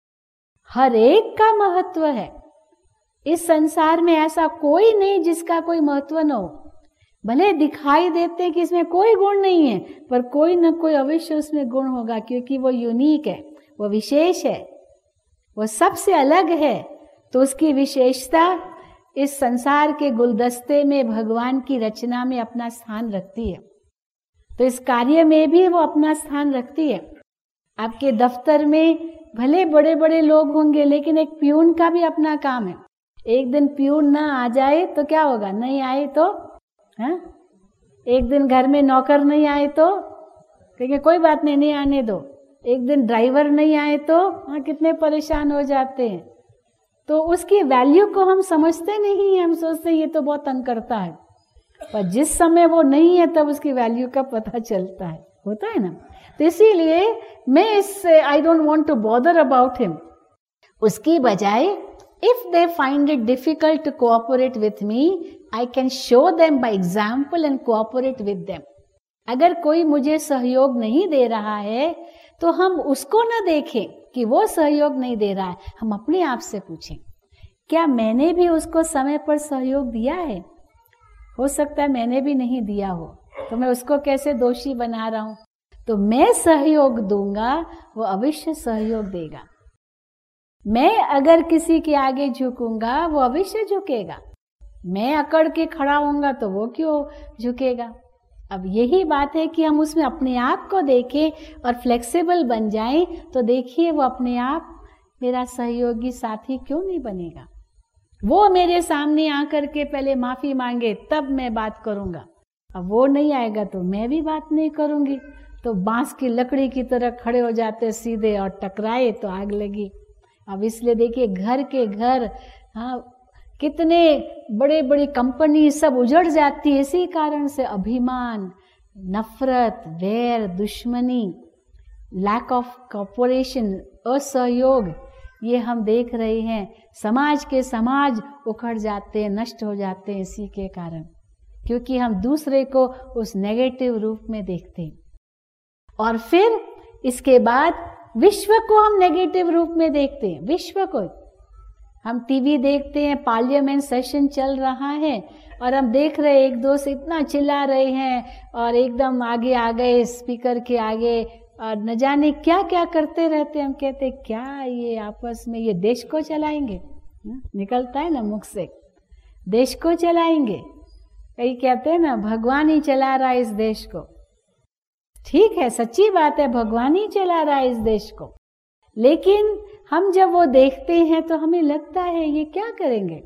हर एक का महत्व है। इस संसार में ऐसा कोई नहीं जिसका कोई महत्व न हो। भले दिखाई देते हैं कि इसमें कोई गुण नहीं है, पर कोई न कोई अवश्य उसमें गुण होगा, क्योंकि वो यूनिक है, वो विशेष है, वो सबसे अलग है। तो उसकी विशेषता इस संसार के गुलदस्ते में, भगवान की रचना में अपना स्थान रखती है। तो इस कार्य में भी वो अपना स्थान रखती है। आपके दफ्तर में भले बड़े बड़े लोग होंगे, लेकिन एक प्यून का भी अपना काम है। एक दिन प्यून ना आ जाए तो क्या होगा, नहीं आए तो हाँ? एक दिन घर में नौकर नहीं आए तो कहेंगे कोई बात नहीं, नहीं आने दो। एक दिन ड्राइवर नहीं आए तो हाँ कितने परेशान हो जाते हैं। तो उसकी वैल्यू को हम समझते नहीं हैं, हम सोचते हैं ये तो बहुत तंग करता है, पर जिस समय वो नहीं है तब उसकी वैल्यू का पता चलता है, होता है ना। तो इसीलिए मैं इस I don't want to bother about him. उसकी बजाय if they find it difficult to cooperate with me, I can show them by example and cooperate with them. अगर कोई मुझे सहयोग नहीं दे रहा है तो हम उसको न देखें कि वो सहयोग नहीं दे रहा है, हम अपने आप से पूछें क्या मैंने भी उसको समय पर सहयोग दिया है। हो सकता है मैंने भी नहीं दिया हो, तो मैं उसको कैसे दोषी बना रहा हूं। तो मैं सहयोग दूंगा, वो अवश्य सहयोग देगा। मैं अगर किसी के आगे झुकूंगा, वो अवश्य झुकेगा। मैं अकड़ के खड़ा होऊंगा तो वो क्यों झुकेगा। अब यही बात है कि हम उसमें अपने आप को देखें और फ्लेक्सिबल बन जाएं, तो देखिए वो अपने आप मेरा सहयोगी साथी क्यों नहीं बनेगा? वो मेरे सामने आकर के पहले माफी मांगे तब मैं बात करूंगा। अब वो नहीं आएगा तो मैं भी बात नहीं करूंगी। तो बांस की लकड़ी की तरह खड़े हो जाते सीधे और टकराए तो आग लगी। अब इसलिए देखिए घर के घर, हाँ, कितने बड़े बड़ी कंपनी सब उजड़ जाती है इसी कारण से। अभिमान, नफरत, वैर, दुश्मनी, लैक ऑफ कॉपरेशन, असहयोग, ये हम देख रहे हैं। समाज के समाज उखड़ जाते हैं, नष्ट हो जाते हैं इसी के कारण, क्योंकि हम दूसरे को उस नेगेटिव रूप में देखते हैं। और फिर इसके बाद विश्व को हम नेगेटिव रूप में देखते हैं। विश्व को हम टीवी देखते हैं, पार्लियामेंट सेशन चल रहा है और हम देख रहे हैं एक दो से इतना चिल्ला रहे हैं और एकदम आगे आ गए स्पीकर के आगे और न जाने क्या क्या करते रहते। हम कहते क्या ये आपस में ये देश को चलाएंगे? निकलता है ना मुख से, देश को चलाएंगे। कई कहते हैं ना भगवान ही चला रहा है इस देश को। ठीक है, सच्ची बात है, भगवान ही चला रहा है इस देश को। लेकिन हम जब वो देखते हैं तो हमें लगता है ये क्या करेंगे।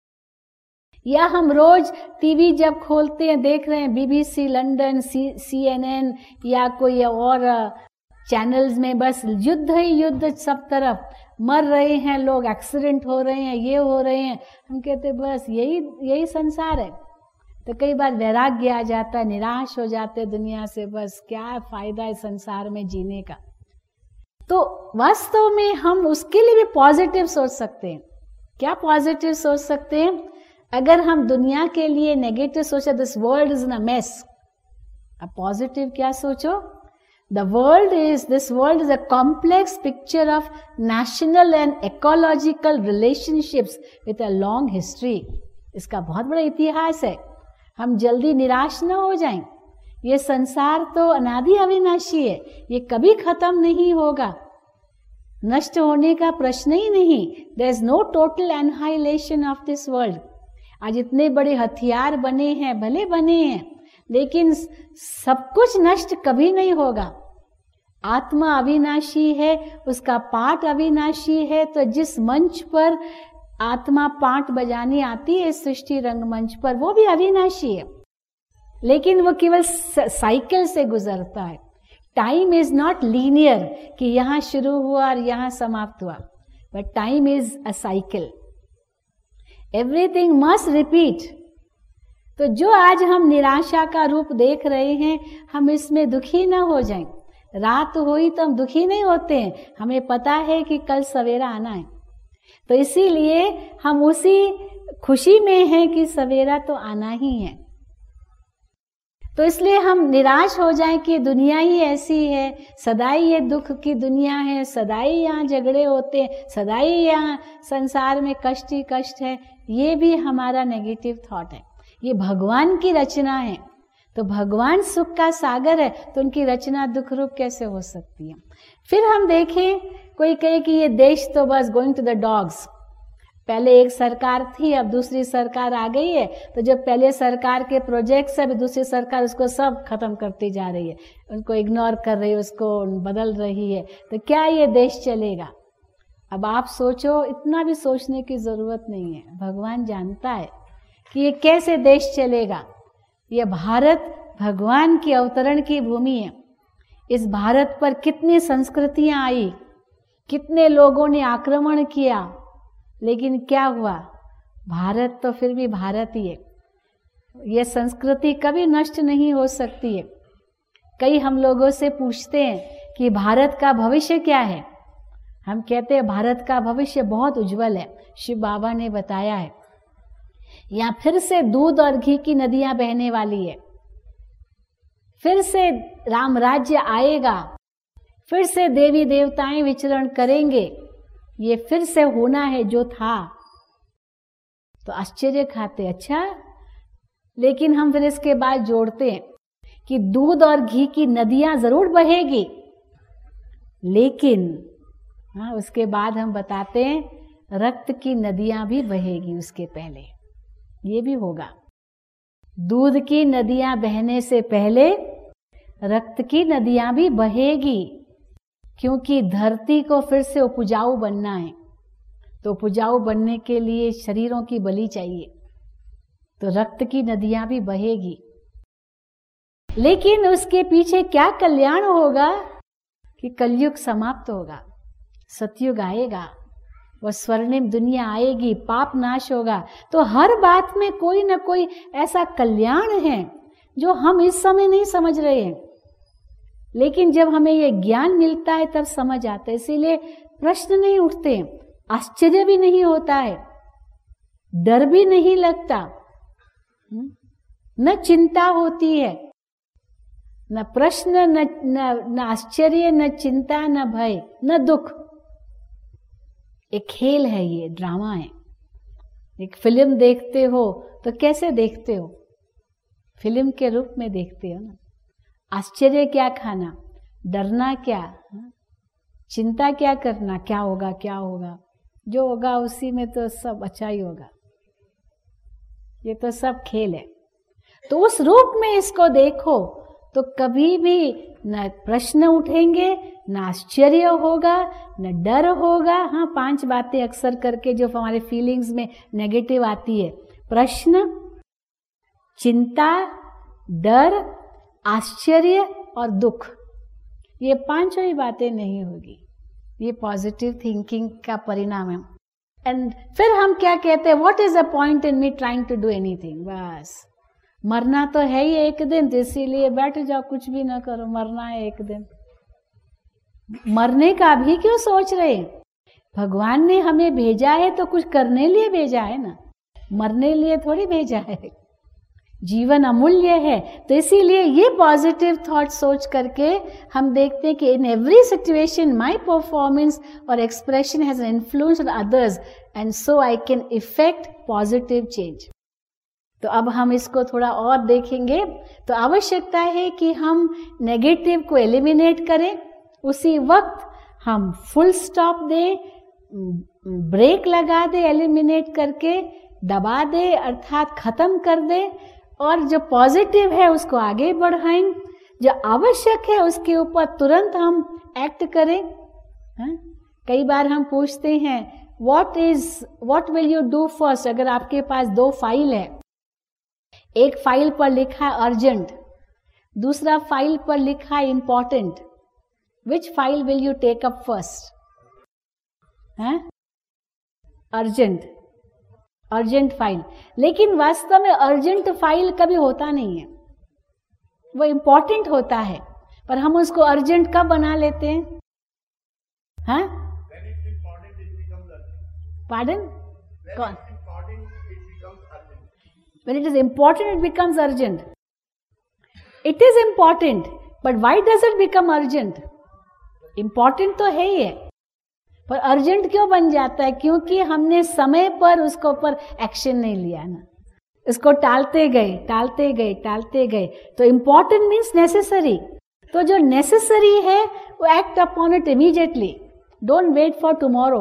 या हम रोज टीवी जब खोलते हैं देख रहे हैं बीबीसी लंदन, सी सीएनएन या कोई और चैनल्स में बस युद्ध ही युद्ध, सब तरफ मर रहे हैं लोग, एक्सीडेंट हो रहे हैं, ये हो रहे हैं। हम कहते बस यही यही संसार है। तो कई बार वैराग्य आ जाता है, निराश हो जाते दुनिया से, बस क्या फायदा है संसार में जीने का। तो वास्तव में हम उसके लिए भी पॉजिटिव सोच सकते हैं। क्या पॉजिटिव सोच सकते हैं? अगर हम दुनिया के लिए नेगेटिव सोचे, this world is in a mess, अब पॉजिटिव क्या सोचो? The world is this world is a complex picture of national and ecological relationships with a long history. इसका बहुत बड़ा इतिहास है। हम जल्दी निराश न हो जाएं। ये संसार तो अनादि अविनाशी है, ये कभी खत्म नहीं होगा, नष्ट होने का प्रश्न ही नहीं। There is no total annihilation of this world. आज इतने बड़े हथियार बने हैं, भले बने हैं, लेकिन सब कुछ नष्ट कभी नहीं होगा। आत्मा अविनाशी है, उसका पाठ अविनाशी है। तो जिस मंच पर आत्मा पाठ बजाने आती है इस सृष्टि रंगमंच पर, वो भी अविनाशी है, लेकिन वो केवल साइकिल से गुजरता है। टाइम इज नॉट लीनियर कि यहां शुरू हुआ और यहां समाप्त हुआ, but time is a cycle. Everything must repeat. तो जो आज हम निराशा का रूप देख रहे हैं, हम इसमें दुखी ना हो जाएं। रात हुई तो हम दुखी नहीं होते हैं, हमें पता है कि कल सवेरा आना है। तो इसीलिए हम उसी खुशी में हैं कि सवेरा तो आना ही है। तो इसलिए हम निराश हो जाएं कि दुनिया ही ऐसी है, सदाई ये दुख की दुनिया है, सदाई यहाँ झगड़े होते हैं, सदाई यहाँ संसार में कष्ट ही कष्ट है, ये भी हमारा नेगेटिव थॉट है। ये भगवान की रचना है, तो भगवान सुख का सागर है, तो उनकी रचना दुख रूप कैसे हो सकती है। फिर हम देखें, कोई कहे कि ये देश तो बस गोइंग टू द डॉग्स। पहले एक सरकार थी, अब दूसरी सरकार आ गई है, तो जब पहले सरकार के प्रोजेक्ट्स है, दूसरी सरकार उसको सब खत्म करती जा रही है, उनको इग्नोर कर रही है, उसको बदल रही है, तो क्या ये देश चलेगा? अब आप सोचो, इतना भी सोचने की जरूरत नहीं है। भगवान जानता है कि ये कैसे देश चलेगा। ये भारत भगवान की अवतरण की भूमि है। इस भारत पर कितनी संस्कृतियां आई, कितने लोगों ने आक्रमण किया, लेकिन क्या हुआ? भारत तो फिर भी भारत ही है। ये संस्कृति कभी नष्ट नहीं हो सकती है। कई हम लोगों से पूछते हैं कि भारत का भविष्य क्या है। हम कहते हैं भारत का भविष्य बहुत उज्जवल है, शिव बाबा ने बताया है। यहाँ फिर से दूध और घी की नदियां बहने वाली है, फिर से राम राज्य आएगा, फिर से देवी देवताएं विचरण करेंगे, ये फिर से होना है जो था। तो आश्चर्य खाते, अच्छा, लेकिन हम फिर इसके बाद जोड़ते हैं कि दूध और घी की नदियां जरूर बहेगी, लेकिन हाँ, उसके बाद हम बताते हैं रक्त की नदियां भी बहेगी। उसके पहले ये भी होगा। दूध की नदियां बहने से पहले रक्त की नदियां भी बहेगी। क्योंकि धरती को फिर से उपजाऊ बनना है। तो उपजाऊ बनने के लिए शरीरों की बलि चाहिए, तो रक्त की नदियां भी बहेगी। लेकिन उसके पीछे क्या कल्याण होगा कि कलयुग समाप्त होगा, सतयुग आएगा, वह स्वर्णिम दुनिया आएगी, पाप नाश होगा। तो हर बात में कोई ना कोई ऐसा कल्याण है जो हम इस समय नहीं समझ रहे हैं, लेकिन जब हमें ये ज्ञान मिलता है तब समझ आता है। इसीलिए प्रश्न नहीं उठते, आश्चर्य भी नहीं होता है, डर भी नहीं लगता, न चिंता होती है, न प्रश्न, न न, न आश्चर्य, न चिंता, न भय, न दुख। एक खेल है, ये ड्रामा है। एक फिल्म देखते हो तो कैसे देखते हो? फिल्म के रूप में देखते हो ना। आश्चर्य क्या खाना, डरना क्या, चिंता क्या करना, क्या होगा क्या होगा, जो होगा उसी में तो सब अच्छा ही होगा। ये तो सब खेल है। तो उस रूप में इसको देखो तो कभी भी न प्रश्न उठेंगे, न आश्चर्य होगा, न डर होगा। हाँ, पांच बातें अक्सर करके जो हमारे फीलिंग्स में नेगेटिव आती है, प्रश्न, चिंता, डर, आश्चर्य और दुख, ये पांचों ही बातें नहीं होगी। ये पॉजिटिव थिंकिंग का परिणाम है। एंड फिर हम क्या कहते हैं, what is the point in me trying to do anything. बस मरना तो है ही एक दिन, तो इसीलिए बैठ जाओ, कुछ भी ना करो, मरना है एक दिन। मरने का भी क्यों सोच रहे? भगवान ने हमें भेजा है तो कुछ करने लिए भेजा है ना, मरने लिए थोड़ी भेजा है। जीवन अमूल्य है, तो इसीलिए ये पॉजिटिव थॉट सोच करके हम देखते हैं कि in every situation my performance और expression has influence on others and so I can effect positive change. तो अब हम इसको थोड़ा और देखेंगे। तो आवश्यकता है कि हम नेगेटिव को एलिमिनेट करें, उसी वक्त हम फुल स्टॉप दें, ब्रेक लगा दे, एलिमिनेट करके दबा दे, अर्थात खत्म कर दे, और जो पॉजिटिव है उसको आगे बढ़ाएं, जो आवश्यक है उसके ऊपर तुरंत हम एक्ट करें। हा? कई बार हम पूछते हैं what is what will you do first. अगर आपके पास दो फाइल है, एक फाइल पर लिखा है अर्जेंट, दूसरा फाइल पर लिखा है important, which file will you take up first? Urgent, urgent file. लेकिन वास्तव में अर्जेंट फाइल कभी होता नहीं है, वो इंपॉर्टेंट होता है, पर हम उसको अर्जेंट कब बना लेते हैं? हाँ, पार्डन कौन? When it is important, it becomes urgent. It is important, but why does it become urgent? Important तो है ही है, पर urgent क्यों बन जाता है? क्योंकि हमने समय पर उसके ऊपर एक्शन नहीं लिया ना, इसको टालते गए टालते गए टालते गए। तो important means necessary, तो जो necessary है वो act upon it immediately. Don't wait for tomorrow.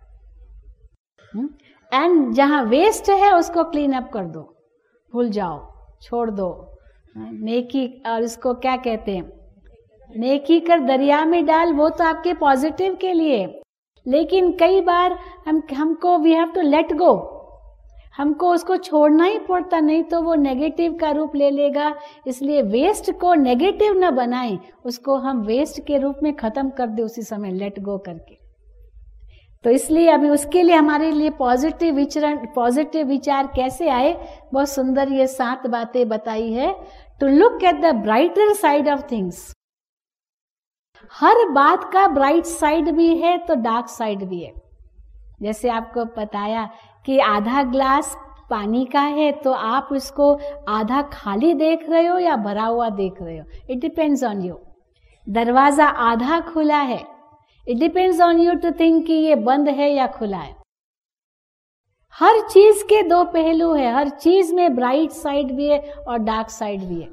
And जहां वेस्ट है उसको क्लीन अप कर दो, भूल जाओ, छोड़ दो। नेकी, और इसको क्या कहते हैं, नेकी कर दरिया में डाल, वो तो आपके पॉजिटिव के लिए। लेकिन कई बार हम हमको we have to let go, हमको उसको छोड़ना ही पड़ता, नहीं तो वो नेगेटिव का रूप ले लेगा। इसलिए वेस्ट को नेगेटिव न बनाएं, उसको हम वेस्ट के रूप में खत्म कर दे उसी समय, लेट गो करके। तो इसलिए अभी उसके लिए हमारे लिए पॉजिटिव विचरण, पॉजिटिव विचार कैसे आए, बहुत सुंदर ये सात बातें बताई है। To look at the brighter side of things. हर बात का ब्राइट साइड भी है तो डार्क साइड भी है। जैसे आपको बताया कि आधा ग्लास पानी का है, तो आप उसको आधा खाली देख रहे हो या भरा हुआ देख रहे हो, इट डिपेंड्स ऑन यू। दरवाजा आधा खुला है, it depends on you to think कि ये बंद है या खुला है। हर चीज के दो पहलू है, हर चीज में ब्राइट साइड भी है और डार्क साइड भी है।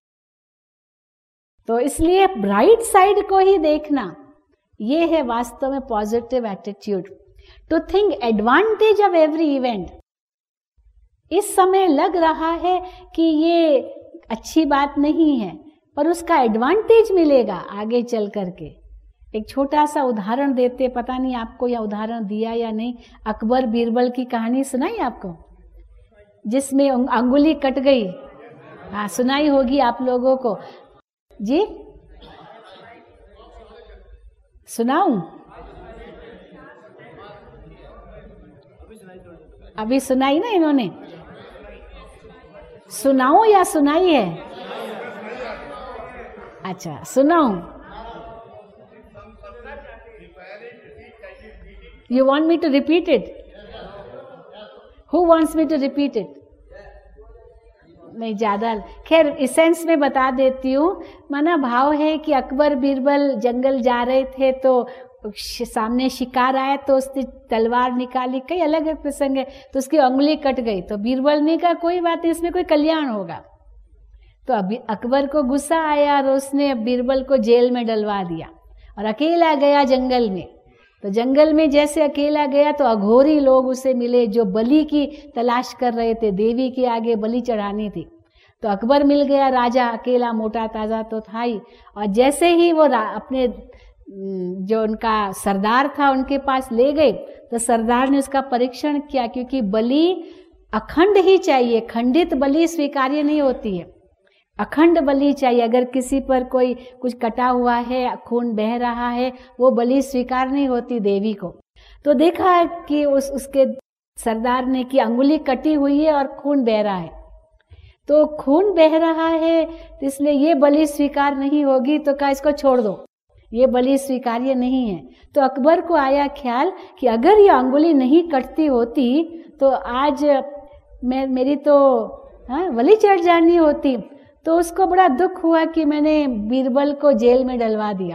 तो इसलिए ब्राइट साइड को ही देखना, ये है वास्तव में positive attitude. To think advantage of every event. इस समय लग रहा है कि ये अच्छी बात नहीं है, पर उसका एडवांटेज मिलेगा आगे चल करके। एक छोटा सा उदाहरण देते, पता नहीं आपको यह उदाहरण दिया या नहीं। अकबर बीरबल की कहानी सुनाई आपको, जिसमें अंगुली कट गई? हाँ, सुनाई होगी आप लोगों को जी। सुनाऊं? अभी सुनाई ना इन्होंने? सुनाऊं या सुनाई है? अच्छा, सुनाऊं? You want me to repeat it? Who wants me to repeat it? नहीं, ज्यादा, खैर इसेंस में बता देती हूँ। माना भाव है कि अकबर बीरबल जंगल जा रहे थे तो सामने शिकार आया तो उसने तलवार निकाली, कई अलग अलग प्रसंग है, तो उसकी उंगली कट गई। तो बीरबल ने कहा कोई बात नहीं, इसमें कोई कल्याण होगा। तो अभी अकबर को गुस्सा आया और उसने बीरबल को जेल में डलवा दिया और अकेला गया जंगल में। तो जंगल में जैसे अकेला गया तो अघोरी लोग उसे मिले जो बलि की तलाश कर रहे थे, देवी के आगे बलि चढ़ानी थी। तो अकबर मिल गया, राजा अकेला मोटा ताजा तो था ही। और जैसे ही वो अपने जो उनका सरदार था उनके पास ले गए तो सरदार ने उसका परीक्षण किया, क्योंकि बलि अखंड ही चाहिए, खंडित बलि स्वीकार्य नहीं होती है, अखंड बलि चाहिए। अगर किसी पर कोई कुछ कटा हुआ है, खून बह रहा है, वो बलि स्वीकार नहीं होती देवी को। तो देखा कि उस उसके सरदार ने कि अंगुली कटी हुई है और खून बह रहा है, तो खून बह रहा है तो इसलिए ये बलि स्वीकार नहीं होगी। तो कहा इसको छोड़ दो, ये बलि स्वीकार्य नहीं है। तो अकबर को आया ख्याल कि अगर ये अंगुली नहीं कटती होती तो आज मैं मेरी तो हाँ बलि चढ़ जानी होती। तो उसको बड़ा दुख हुआ कि मैंने बीरबल को जेल में डलवा दिया।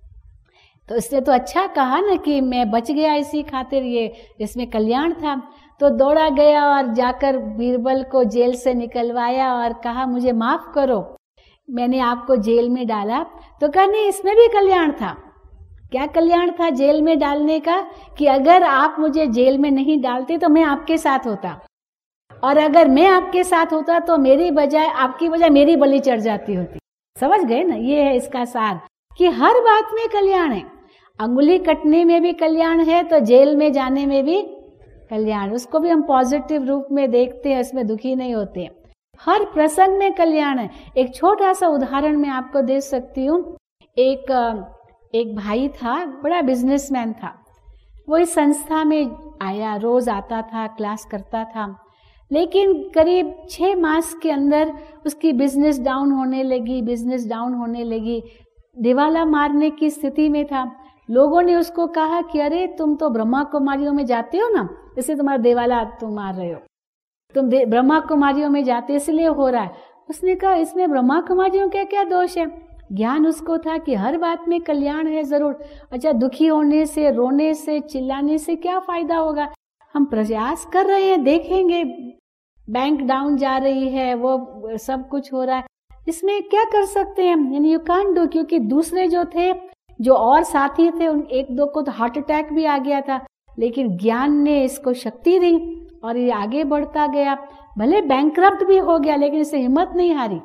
तो इसने तो अच्छा कहा ना कि मैं बच गया, इसी खातिर ये इसमें कल्याण था। तो दौड़ा गया और जाकर बीरबल को जेल से निकलवाया और कहा मुझे माफ करो, मैंने आपको जेल में डाला। तो कहा नहीं, इसमें भी कल्याण था। क्या कल्याण था जेल में डालने का? कि अगर आप मुझे जेल में नहीं डालते तो मैं आपके साथ होता, और अगर मैं आपके साथ होता तो मेरी बजाय आपकी बजाय मेरी बलि चढ़ जाती होती। समझ गए ना? ये है इसका सार कि हर बात में कल्याण है। अंगुली कटने में भी कल्याण है तो जेल में जाने में भी कल्याण, उसको भी हम पॉजिटिव रूप में देखते हैं, इसमें दुखी नहीं होते। हर प्रसंग में कल्याण है। एक छोटा सा उदाहरण मैं आपको दे सकती हूँ। एक एक भाई था, बड़ा बिजनेसमैन था। वो इस संस्था में आया, रोज आता था, क्लास करता था, लेकिन करीब छः मास के अंदर उसकी बिजनेस डाउन होने लगी, बिजनेस डाउन होने लगी, दिवाला मारने की स्थिति में था। लोगों ने उसको कहा कि अरे तुम तो ब्रह्मा कुमारियों में जाते हो ना, इसलिए तुम्हारा दिवाला तुम मार रहे हो, तुम ब्रह्मा कुमारियों में जाते इसलिए हो रहा है। उसने कहा इसमें ब्रह्मा कुमारियों का क्या दोष है? ज्ञान उसको था कि हर बात में कल्याण है जरूर। अच्छा, दुखी होने से, रोने से, चिल्लाने से क्या फायदा होगा? हम प्रयास कर रहे हैं, देखेंगे बैंक डाउन जा रही है, वो सब कुछ हो रहा है, इसमें क्या कर सकते हैं? यानी यू कांट डू। क्योंकि दूसरे जो थे, जो और साथी थे, उन एक दो को तो हार्ट अटैक भी आ गया था, लेकिन ज्ञान ने इसको शक्ति दी और ये आगे बढ़ता गया। भले बैंकरप्ट भी हो गया लेकिन इसे हिम्मत नहीं हारी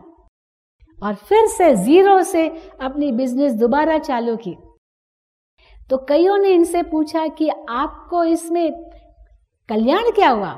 और फिर से जीरो से अपनी बिजनेस दोबारा चालू की। तो कईयों ने इनसे पूछा कि आपको इसमें कल्याण क्या हुआ?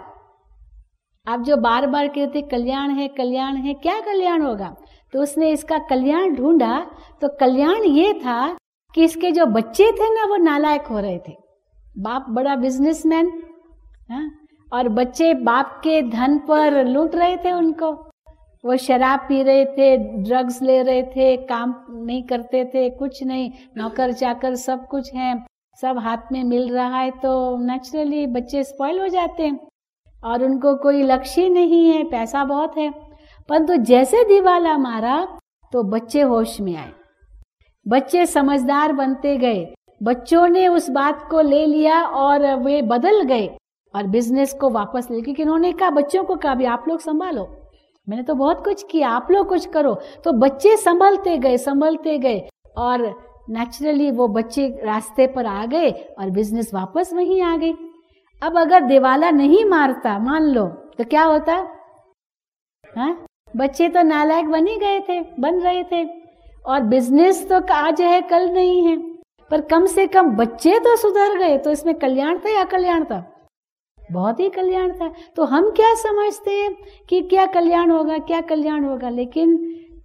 आप जो बार बार कहते कल्याण है कल्याण है, क्या कल्याण होगा? तो उसने इसका कल्याण ढूंढा। तो कल्याण ये था कि इसके जो बच्चे थे ना, वो नालायक हो रहे थे। बाप बड़ा बिजनेसमैन, हाँ, और बच्चे बाप के धन पर लूट रहे थे उनको। वो शराब पी रहे थे, ड्रग्स ले रहे थे, काम नहीं करते थे, कुछ नहीं, नौकर चाकर सब कुछ है, सब हाथ में मिल रहा है। तो नेचुरली बच्चे स्पॉइल हो जाते हैं और उनको कोई लक्ष्य नहीं है, पैसा बहुत है। परंतु जैसे दिवाला मारा तो बच्चे होश में आए, बच्चे समझदार बनते गए, बच्चों ने उस बात को ले लिया और वे बदल गए और बिजनेस को वापस ले, क्योंकि उन्होंने कहा, बच्चों को कहा भी आप लोग संभालो, मैंने तो बहुत कुछ किया, आप लोग कुछ करो। तो बच्चे संभलते गए संभलते गए और नेचुरली वो बच्चे रास्ते पर आ गए और बिजनेस वापस वहीं आ गई। अब अगर दिवाला नहीं मारता मान लो तो क्या होता? हाँ, बच्चे तो नालायक बन ही गए थे, बन रहे थे, और बिजनेस तो आज है कल नहीं है। पर कम से कम बच्चे तो सुधर गए, तो इसमें कल्याण था या अकल्याण था? बहुत ही कल्याण था। तो हम क्या समझते हैं कि क्या कल्याण होगा, क्या कल्याण होगा, लेकिन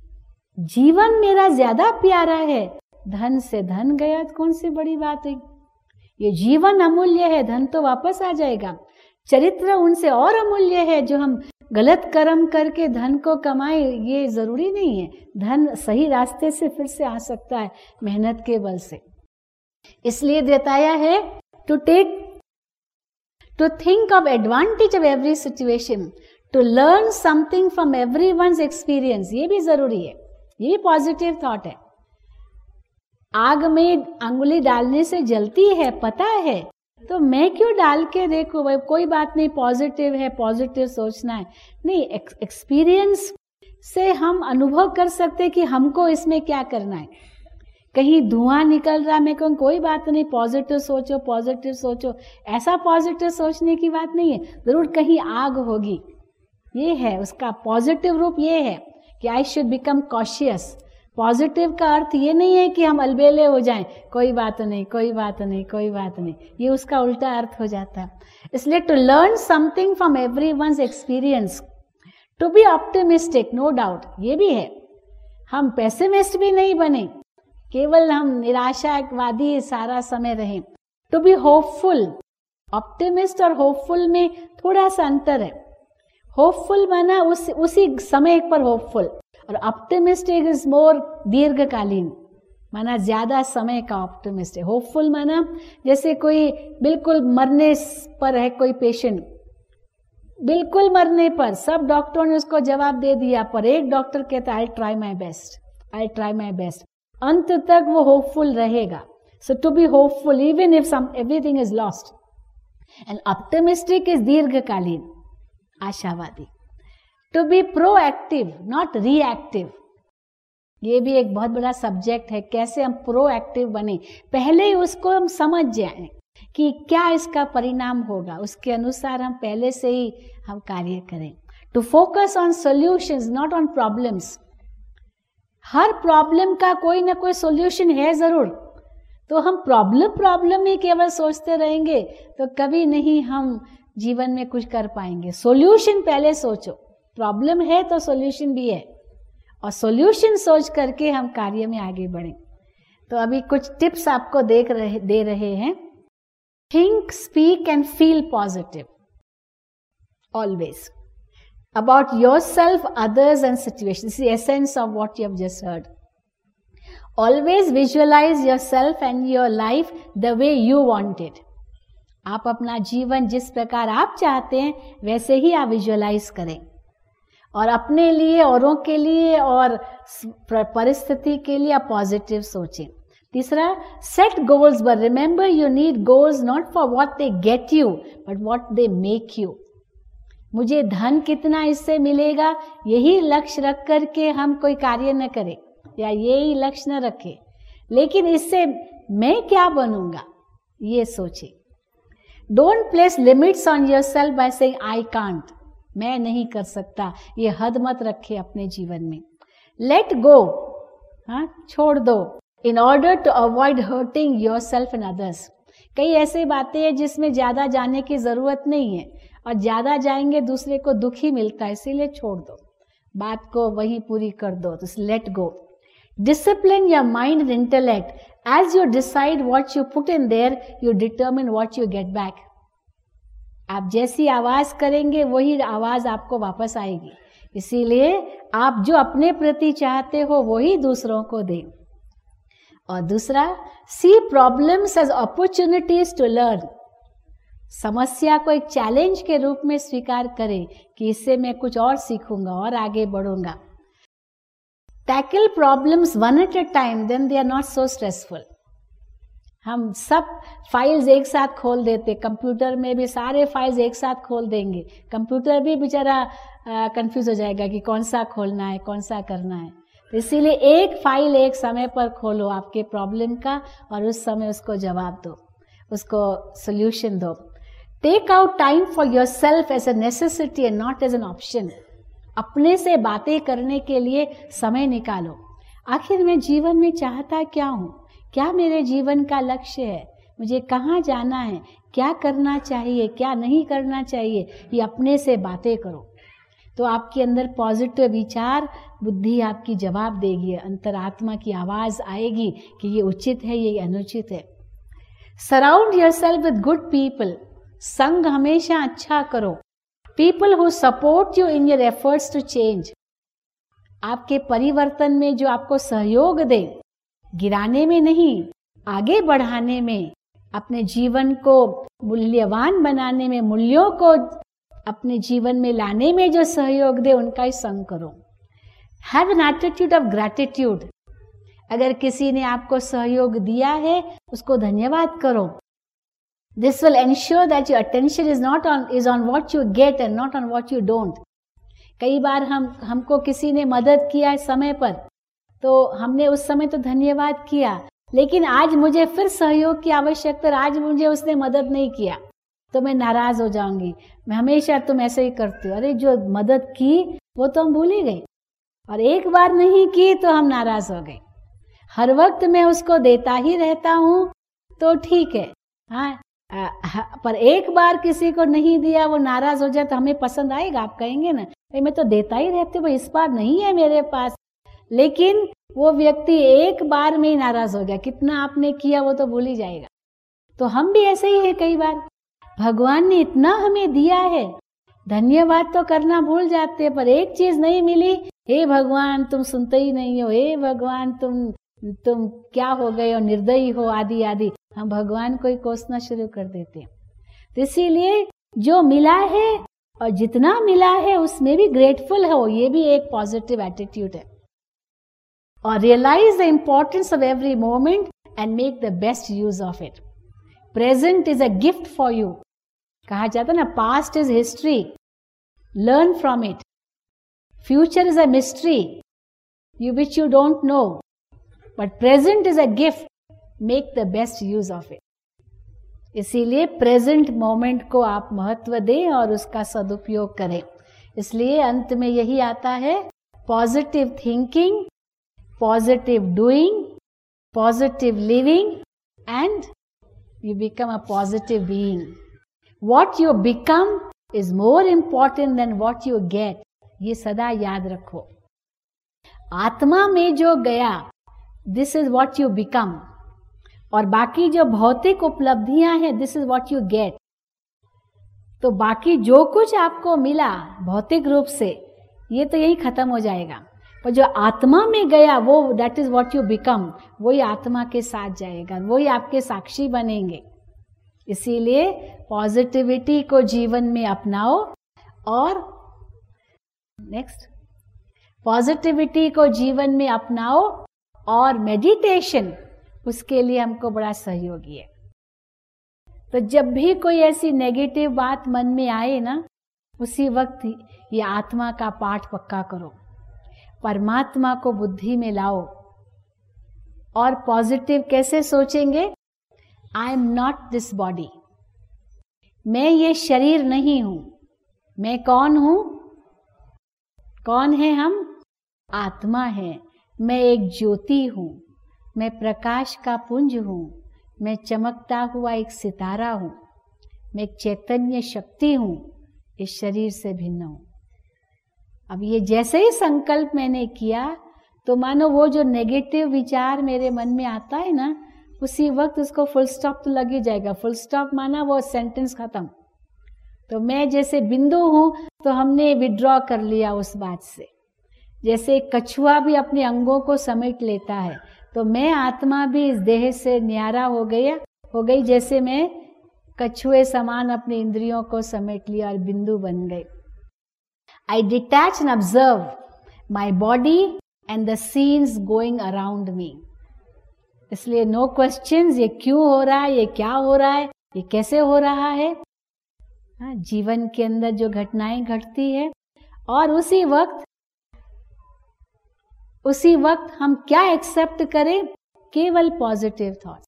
जीवन मेरा ज्यादा प्यारा है। धन से धन गया तो कौन सी बड़ी बात है? ये जीवन अमूल्य है, धन तो वापस आ जाएगा। चरित्र उनसे और अमूल्य है। जो हम गलत कर्म करके धन को कमाए, ये जरूरी नहीं है। धन सही रास्ते से फिर से आ सकता है मेहनत के बल से। इसलिए बताया है to take to think of advantage of every situation, to learn something from every one's experience, ये भी जरूरी है। ये भी पॉजिटिव थॉट है। आग में अंगुली डालने से जलती है, पता है, तो मैं क्यों डाल के देखूं? भाई कोई बात नहीं, पॉजिटिव है, पॉजिटिव सोचना है। नहीं, एक्सपीरियंस से हम अनुभव कर सकते हैं कि हमको इसमें क्या करना है। कहीं धुआं निकल रहा, मैं कहूँ कोई बात नहीं, पॉजिटिव सोचो, पॉजिटिव सोचो। ऐसा पॉजिटिव सोचने की बात नहीं है, जरूर कहीं आग होगी। ये है उसका पॉजिटिव रूप, ये है कि I should become cautious. Positive का अर्थ ये नहीं है कि हम अलबेले हो जाएं, कोई बात नहीं, कोई बात नहीं, कोई बात नहीं, ये उसका उल्टा अर्थ हो जाता है। इसलिए to learn something from every one's experience, to be optimistic, no doubt, ये भी है। हम पेसिमिस्ट भी नहीं बने, केवल हम निराशावादी सारा समय रहे। टू बी होपफुल, ऑप्टिमिस्ट और होपफुल में थोड़ा सा अंतर है। होपफुल माना उस उसी समय पर होपफुल, और ऑप्टिमिस्टिक इज मोर दीर्घकालीन, माना ज्यादा समय का ऑप्टिमिस्ट है। होपफुल माना जैसे कोई बिल्कुल मरने पर है, कोई पेशेंट बिल्कुल मरने पर, सब डॉक्टरों ने उसको जवाब दे दिया, पर एक डॉक्टर कहता है I try my best, I try my best, अंत तक वो होपफुल रहेगा। So to be hopeful even if some everything is lost, and optimistic is दीर्घकालीन, आशावादी। To be proactive, not reactive, ये भी एक बहुत बड़ा सब्जेक्ट है। कैसे हम प्रोएक्टिव बने, पहले उसको हम समझ जाएं कि क्या इसका परिणाम होगा, उसके अनुसार हम पहले से ही हम कार्य करें। To focus on solutions, not on problems. हर प्रॉब्लम का कोई ना कोई सॉल्यूशन है जरूर, तो हम प्रॉब्लम प्रॉब्लम ही केवल सोचते रहेंगे तो कभी नहीं हम जीवन में कुछ कर पाएंगे। सॉल्यूशन पहले सोचो, प्रॉब्लम है तो सॉल्यूशन भी है, और सॉल्यूशन सोच करके हम कार्य में आगे बढ़ें। तो अभी कुछ टिप्स आपको देख रहे दे रहे हैं। Think, speak and feel positive always about yourself, others and situations. This is the essence of what you have just heard. Always visualize yourself and your life the way you want it. आप अपना जीवन जिस प्रकार आप चाहते हैं वैसे ही आप विजुअलाइज करें, और अपने लिए, औरों के लिए और परिस्थिति के लिए आप पॉजिटिव सोचें। तीसरा, set goals, but remember you need goals not for what they get you but what they make you. मुझे धन कितना इससे मिलेगा, यही लक्ष्य रख करके हम कोई कार्य न करें, या यही लक्ष्य न रखें, लेकिन इससे मैं क्या बनूंगा ये सोचे। Don't place limits on yourself by saying I can't, मैं नहीं कर सकता, ये हद मत रखे अपने जीवन में। लेट गो, हाँ, छोड़ दो, in order to avoid hurting yourself and others. कई ऐसी बातें हैं जिसमें ज्यादा जाने की जरूरत नहीं है, और ज्यादा जाएंगे दूसरे को दुख ही मिलता है, इसीलिए छोड़ दो, बात को वही पूरी कर दो। तो let go. Discipline your mind and intellect, as you decide what you put in there you determine what you get back. आप जैसी आवाज करेंगे वही आवाज आपको वापस आएगी, इसीलिए आप जो अपने प्रति चाहते हो वही दूसरों को दें। और दूसरा, see problems as opportunities to learn, समस्या को एक चैलेंज के रूप में स्वीकार करें कि इससे मैं कुछ और सीखूंगा और आगे बढ़ूंगा। Tackle problems one at a time, then they are not so stressful. हम सब फाइल्स एक साथ खोल देते, कंप्यूटर में भी सारे फाइल्स एक साथ खोल देंगे, कंप्यूटर भी बेचारा कंफ्यूज हो जाएगा कि कौन सा खोलना है, कौन सा करना है। तो इसीलिए एक फाइल एक समय पर खोलो आपके प्रॉब्लम का, और उस समय उसको जवाब दो, उसको सोल्यूशन दो। Take out time for yourself as a necessity and not as an option. अपने से बातें करने के लिए समय निकालो। आखिर मैं जीवन में चाहता क्या हूँ, क्या मेरे जीवन का लक्ष्य है, मुझे कहाँ जाना है, क्या करना चाहिए, क्या नहीं करना चाहिए, ये अपने से बातें करो। तो आपके अंदर पॉजिटिव विचार, बुद्धि आपकी जवाब देगी, अंतरात्मा की आवाज आएगी कि ये उचित है, ये अनुचित है। Surround yourself with good people, संग हमेशा अच्छा करो। People who support you in your efforts to change, आपके परिवर्तन में जो आपको सहयोग दे, गिराने में नहीं, आगे बढ़ाने में, अपने जीवन को मूल्यवान बनाने में, मूल्यों को अपने जीवन में लाने में जो सहयोग दे, उनका ही संग करो। Have an attitude of gratitude, अगर किसी ने आपको सहयोग दिया है उसको धन्यवाद करो। This will ensure that your attention is not on is on what you get and not on what you don't. कई बार हम हमको किसी ने मदद किया है समय पर, तो हमने उस समय तो धन्यवाद किया, लेकिन आज मुझे फिर सहयोग की आवश्यकता, आज मुझे उसने मदद नहीं किया तो मैं नाराज हो जाऊंगी। मैं हमेशा तुम ऐसे ही करते हो, अरे जो मदद की वो तो हम भूल ही गए, और एक बार नहीं की तो हम नाराज हो गए। हर वक्त मैं उसको देता ही रहता हूँ तो ठीक है, हाँ, पर एक बार किसी को नहीं दिया, वो नाराज हो जाए तो हमें पसंद आएगा? आप कहेंगे ना, भाई मैं तो देता ही रहती हूँ, इस बार नहीं है मेरे पास। लेकिन वो व्यक्ति एक बार में ही नाराज हो गया, कितना आपने किया वो तो भूल ही जाएगा। तो हम भी ऐसे ही है, कई बार भगवान ने इतना हमें दिया है, धन्यवाद तो करना भूल जाते हैं, पर एक चीज नहीं मिली, हे भगवान तुम सुनते ही नहीं हो, हे भगवान तुम तुम क्या हो गए हो, निर्दयी हो, आदि आदि हम भगवान को ही कोसना शुरू कर देते हैं। तो इसीलिए जो मिला है और जितना मिला है उसमें भी ग्रेटफुल हो, ये भी एक पॉजिटिव एटीट्यूड है। और realise the importance of every moment and make the best use of it. Present is a gift for you, कहा जाता है ना, past is history, learn from it. Future is a mystery you which you don't know, but present is a gift, make the best use of it. इसीलिए present moment को आप महत्व दें और उसका सदुपयोग करें। इसलिए अंत में यही आता है, positive thinking, positive doing, positive living, and you become a positive being. What you become is more important than what you get. ये सदा याद रखो। आत्मा में जो गया, this is what you become, और बाकी जो भौतिक उपलब्धियां हैं, this is what you get. तो बाकी जो कुछ आपको मिला भौतिक रूप से, ये तो यही खत्म हो जाएगा, और जो आत्मा में गया वो that is what you become, वही आत्मा के साथ जाएगा, वही आपके साक्षी बनेंगे। इसीलिए पॉजिटिविटी को जीवन में अपनाओ, और नेक्स्ट पॉजिटिविटी को जीवन में अपनाओ, और मेडिटेशन उसके लिए हमको बड़ा सहयोगी है। तो जब भी कोई ऐसी नेगेटिव बात मन में आए ना, उसी वक्त ये आत्मा का पाठ पक्का करो, परमात्मा को बुद्धि में लाओ। और पॉजिटिव कैसे सोचेंगे? I am not this body, मैं ये शरीर नहीं हूं। मैं कौन हूं? कौन है हम? आत्मा है। मैं एक ज्योति हूं, मैं प्रकाश का पुंज हूं, मैं चमकता हुआ एक सितारा हूं, मैं एक चैतन्य शक्ति हूं, इस शरीर से भिन्न हूं। अब ये जैसे ही संकल्प मैंने किया, तो मानो वो जो नेगेटिव विचार मेरे मन में आता है ना, उसी वक्त उसको फुल स्टॉप तो लग ही जाएगा। फुल स्टॉप माना वो सेंटेंस खत्म। तो मैं जैसे बिंदु हूं, तो हमने विड्रॉ कर लिया उस बात से। जैसे एक कछुआ भी अपने अंगों को समेट लेता है, तो मैं आत्मा भी इस देह से न्यारा हो गया हो गई जैसे मैं कछुए समान अपने इंद्रियों को समेट लिया और बिंदु बन गई। I detach and observe my body and the scenes going around me. इसलिए no questions, ये क्यों हो रहा है, ये क्या हो रहा है, ये कैसे हो रहा है। हाँ, जीवन के अंदर जो घटनाएं घटती है, और उसी वक्त उसी वक्त हम क्या एक्सेप्ट करें? केवल पॉजिटिव थॉट्स।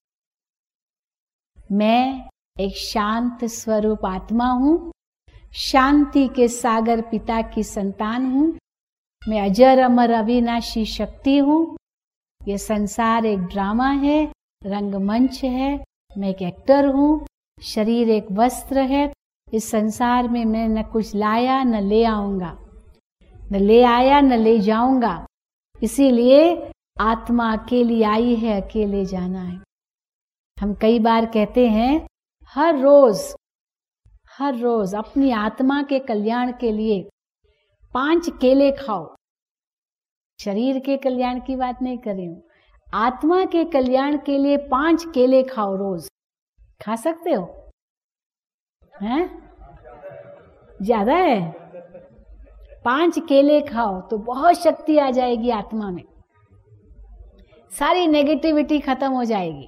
मैं एक शांत स्वरूप आत्मा हूं, शांति के सागर पिता की संतान हूं, मैं अजर अमर अविनाशी शक्ति हूं। ये संसार एक ड्रामा है, रंगमंच है, मैं एक एक्टर हूँ, शरीर एक वस्त्र है। इस संसार में मैं न कुछ लाया न ले आऊंगा, न ले आया न ले जाऊंगा। इसीलिए आत्मा अकेली आई है, अकेले जाना है। हम कई बार कहते हैं हर रोज हर रोज अपनी आत्मा के कल्याण के लिए पांच केले खाओ। शरीर के कल्याण की बात नहीं कर रही हूं, आत्मा के कल्याण के लिए पांच केले खाओ रोज। खा सकते हो? हैं? ज्यादा है? पांच केले खाओ तो बहुत शक्ति आ जाएगी आत्मा में, सारी नेगेटिविटी खत्म हो जाएगी।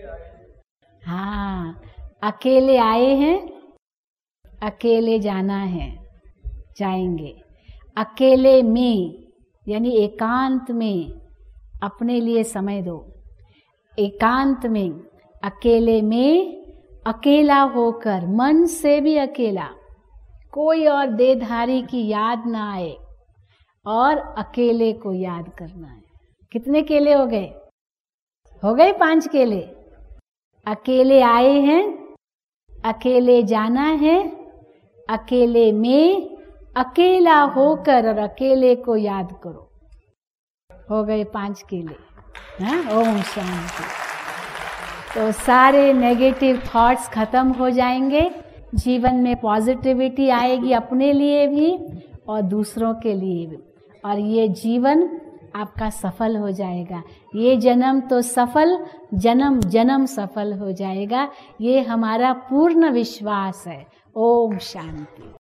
हाँ, अकेले आए हैं, अकेले जाना है, जाएंगे। अकेले में यानी एकांत में अपने लिए समय दो। एकांत में, अकेले में, अकेला होकर, मन से भी अकेला, कोई और देहधारी की याद ना आए और अकेले को याद करना है। कितने केले हो गए? हो गए पांच केले। अकेले आए हैं, अकेले जाना है, अकेले में, अकेला होकर और अकेले को याद करो। हो गए पांच केले। हाँ, ओम शांति। तो सारे नेगेटिव थॉट्स खत्म हो जाएंगे, जीवन में पॉजिटिविटी आएगी, अपने लिए भी और दूसरों के लिए भी, और ये जीवन आपका सफल हो जाएगा। ये जन्म तो सफल, जन्म जन्म सफल हो जाएगा। ये हमारा पूर्ण विश्वास है। ओम शांति।